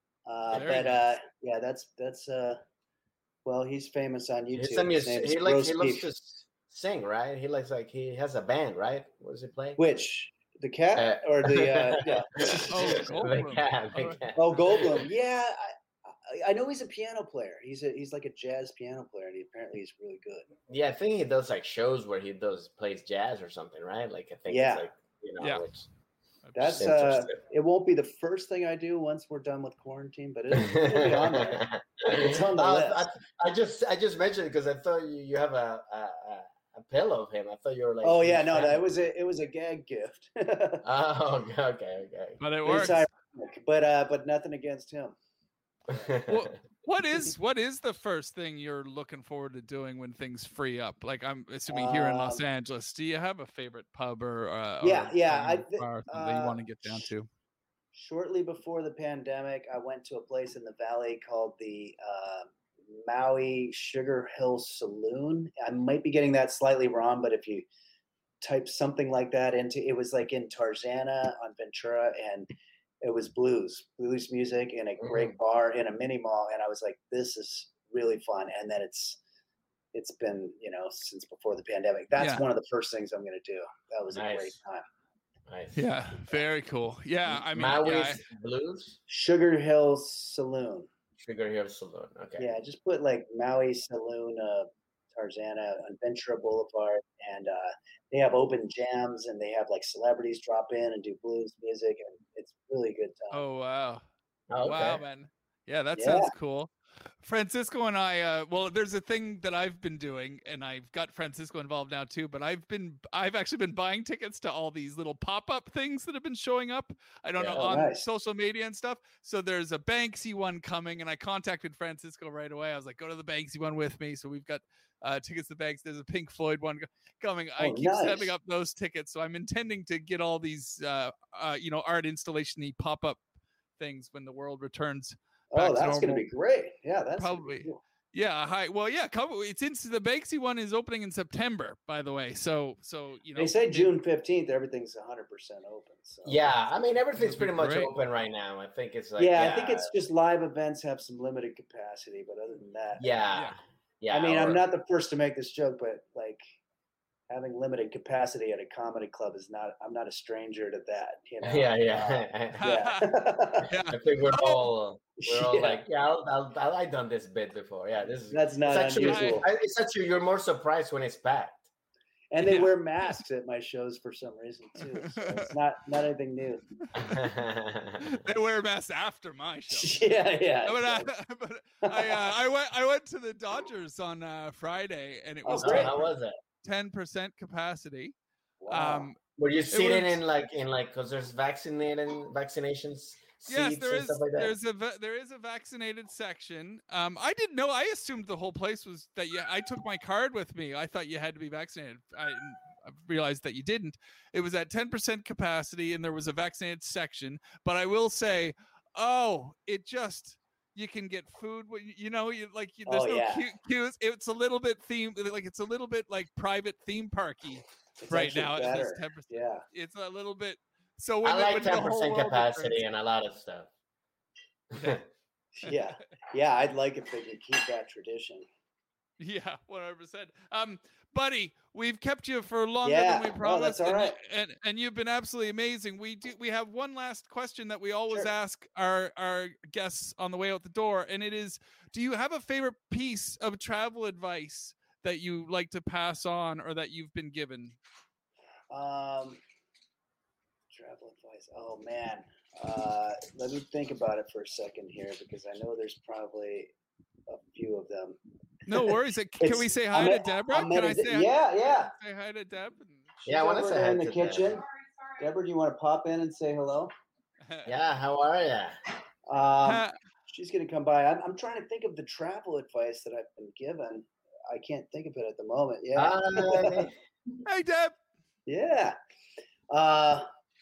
Uh, Very but uh, yeah, that's that's uh, well, he's famous on YouTube. He's a His mus- name is he likes Roast he loves Beef. to s- sing, right? He likes like he has a band, right? What does he play? Which the cat Uh, or the uh, yeah? Oh, the Goldblum. cat, the Alright. cat. Oh, Goldblum. Yeah, I, I, I know he's a piano player. He's a he's like a jazz piano player, and he apparently he's really good. Yeah, I think he does like shows where he does plays jazz or something, right? Like I think Yeah. it's like you know, Yeah. which That's just uh, interesting. it won't be the first thing I do once we're done with quarantine, but it'll, it'll be on there. It's on the Uh, list. I, I just I just mentioned it because I thought you, you have a, a a a pillow of him. I thought you were like. Oh a yeah, huge no, fan. that was a it was a gag gift. Oh, okay, okay, But it It's works. ironic, but uh, but nothing against him. okay. Well, what is what is the first thing you're looking forward to doing when things free up? Like I'm assuming here in Los Um, Angeles, do you have a favorite pub or uh, Yeah, or, yeah, um, I thi- bar or something that you uh, want to get down to? Shortly before the pandemic, I went to a place in the valley called the uh, Maui Sugar Hill Saloon. I might be getting that slightly wrong, but if you type something like that into it, was like in Tarzana on Ventura, and it was blues, blues music in a great bar in a mini mall, and I was like, "This is really fun." And then it's it's been you know since before the pandemic. That's Yeah. one of the first things I'm going to do. That was a great Nice. time. Nice. Yeah, very cool. Yeah, I mean, Maui's yeah, Blues, Sugar Hill Saloon. Sugar Hill Saloon. Okay. Yeah, just put like Maui Saloon, uh, Tarzana on Ventura Boulevard, and uh, they have open jams, and they have like celebrities drop in and do blues music, and it's really good time. Oh wow, Oh, okay. wow, man. Yeah, that Yeah. sounds cool. Francisco and I, uh, well, there's a thing that I've been doing, and I've got Francisco involved now too. But I've been, I've actually been buying tickets to all these little pop-up things that have been showing up. I don't Yeah. know Oh, on nice. social media and stuff. So there's a Banksy one coming, and I contacted Francisco right away. I was like, "Go to the Banksy one with me." So we've got uh, tickets to Banks. There's a Pink Floyd one go- coming. I Oh, keep nice. setting up those tickets, so I'm intending to get all these, uh, uh, you know, art installation-y pop-up things when the world returns. back Oh, to that's going to normal. be great. Yeah, that's gonna be Probably. cool. Yeah, hi. Well, yeah, come, it's into the Banksy one is opening in September, by the way. So, so you know, They say may- June fifteenth, everything's one hundred percent open. So. Yeah, I mean everything's That'd be pretty much great. open right now. I think it's like yeah, I think it's just live events have some limited capacity, but other than that, yeah, Yeah. yeah. I mean, or- I'm not the first to make this joke, but like having limited capacity at a comedy club is not. I'm not a stranger to that. You know. Yeah, Uh, yeah. yeah. yeah, I think we're Oh. all we're all Yeah. like, yeah, I'll, I'll, I'll, I've done this bit before. Yeah, this is That's not it's actually unusual. I- it's actually you're more surprised when it's packed. And they Yeah. wear masks at my shows for some reason too. So it's not not anything new. They wear masks after my show. Yeah, yeah. But, uh, exactly. but I uh, I went I went to the Dodgers on uh, Friday, and it Oh, was Oh, great. how was it? ten percent capacity. Wow. Um, Were you seated was- in like in like because there's vaccinated vaccinations seats yes, there and is. stuff like that? There's a va- there is a vaccinated section. Um, I didn't know. I assumed the whole place was that. Yeah, I took my card with me. I thought you had to be vaccinated. I, I realized that you didn't. It was at ten percent capacity, and there was a vaccinated section. But I will say, oh, it just. You can get food, you know, you like you, there's Oh, no yeah. queue, queues. It's a little bit themed, like it's a little bit like private theme parky It's right actually now. It says better. ten percent. Yeah. It's a little bit. So when I the- like when the ten whole percent world capacity returns- and a lot of stuff. Yeah. Yeah. I'd like if they could keep that tradition. Yeah, one hundred percent. Um, buddy, we've kept you for longer Yeah, than we no, promised, that's all and, right. and and you've been absolutely amazing. We do. We have one last question that we always Sure. ask our our guests on the way out the door, and it is: do you have a favorite piece of travel advice that you like to pass on, or that you've been given? Um, travel advice. Oh man. Uh, let me think about it for a second here because I know there's probably a few of them. No worries. Uh, Can It's- we say hi I'm to at- Deborah? I'm Can at I a- say hi? yeah, yeah. Say hi to Deb. Yeah, I want to over say there hi in the to kitchen. Deb. Deborah, do you want to pop in and say hello? Yeah, how are ya? Um, Ha- she's going to come by. I'm, I'm trying to think of the travel advice that I've been given. I can't think of it at the moment. Yeah. Hi. Hey, Deb. Yeah. Uh,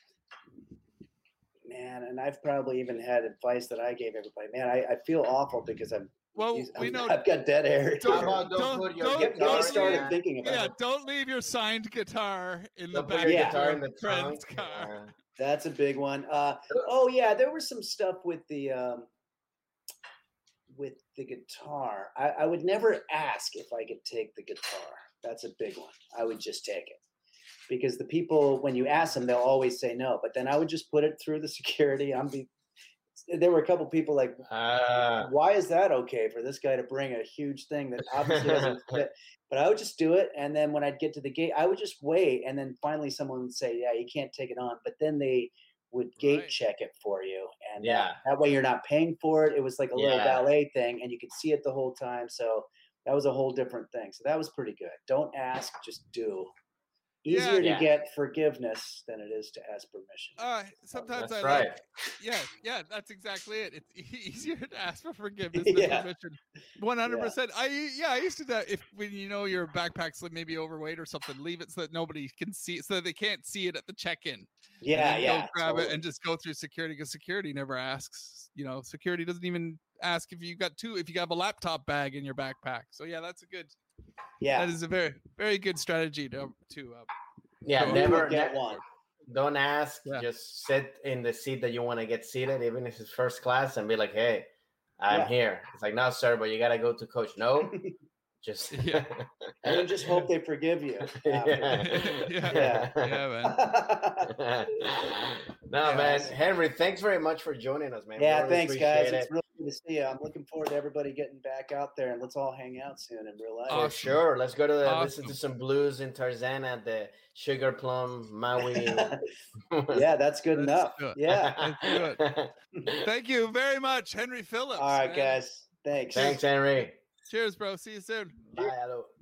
man, and I've probably even had advice that I gave everybody. Man, I, I feel awful because I'm. Well, used- we I'm- know. I've got dead air. Don't- How about don't, don't- put your don't- Get, get guitar me don't started in, thinking about Yeah, it. don't leave your signed guitar in the don't put back your Yeah. of guitar your in the friend's trunk. car. That's a big one. Uh, oh yeah, there was some stuff with the um, with the guitar. I, I would never ask if I could take the guitar. That's a big one. I would just take it because the people, when you ask them, they'll always say no. But then I would just put it through the security. I'm be. There were a couple people like, Uh, why is that okay for this guy to bring a huge thing that obviously doesn't fit? But I would just do it, and then when I'd get to the gate, I would just wait, and then finally someone would say, "Yeah, you can't take it on." But then they would gate Right. check it for you, and that- Yeah. that, way you're not paying for it. It was like a little Yeah. valet thing, and you could see it the whole time. So that was a whole different thing. So that was pretty good. Don't ask, just do. Yeah. Easier to Yeah. get forgiveness than it is to ask permission. Uh, sometimes That's I right. like, yeah, yeah, that's exactly it. It's easier to ask for forgiveness Yeah. than permission. One hundred percent. I yeah, I used to do that if when you know your backpack's like maybe overweight or something, leave it so that nobody can see, so that they can't see it at the check-in. Yeah, and then yeah. Go grab it totally. and just go through security because security never asks. You know, security doesn't even ask if you got two, if you have a laptop bag in your backpack. So yeah, that's a good. yeah. That is a very very good strategy to to. Uh, yeah, Go never, get ne- one. don't ask. Yeah. Just sit in the seat that you want to get seated, even if it's first class, and be like, "Hey, I'm Yeah. here." It's like, "No, sir, but you gotta go to coach." No, just Yeah. And then just hope they forgive you. yeah. yeah, Yeah. yeah, man. No, Yeah, man, awesome. Henry, thanks very much for joining us, man. We Yeah, really thanks, guys. appreciate It's it. really good to see you. I'm looking forward to everybody getting back out there, and let's all hang out soon in real life. For Awesome. sure. Let's go to the, listen Awesome. to some blues in Tarzan at the Sugar Plum Maui. Yeah, that's good Let's enough. do it. Yeah. Let's do it. Thank you very much, Henry Phillips. All right, man. guys. Thanks. Thanks, Henry. Cheers, bro. See you soon. Bye, hello.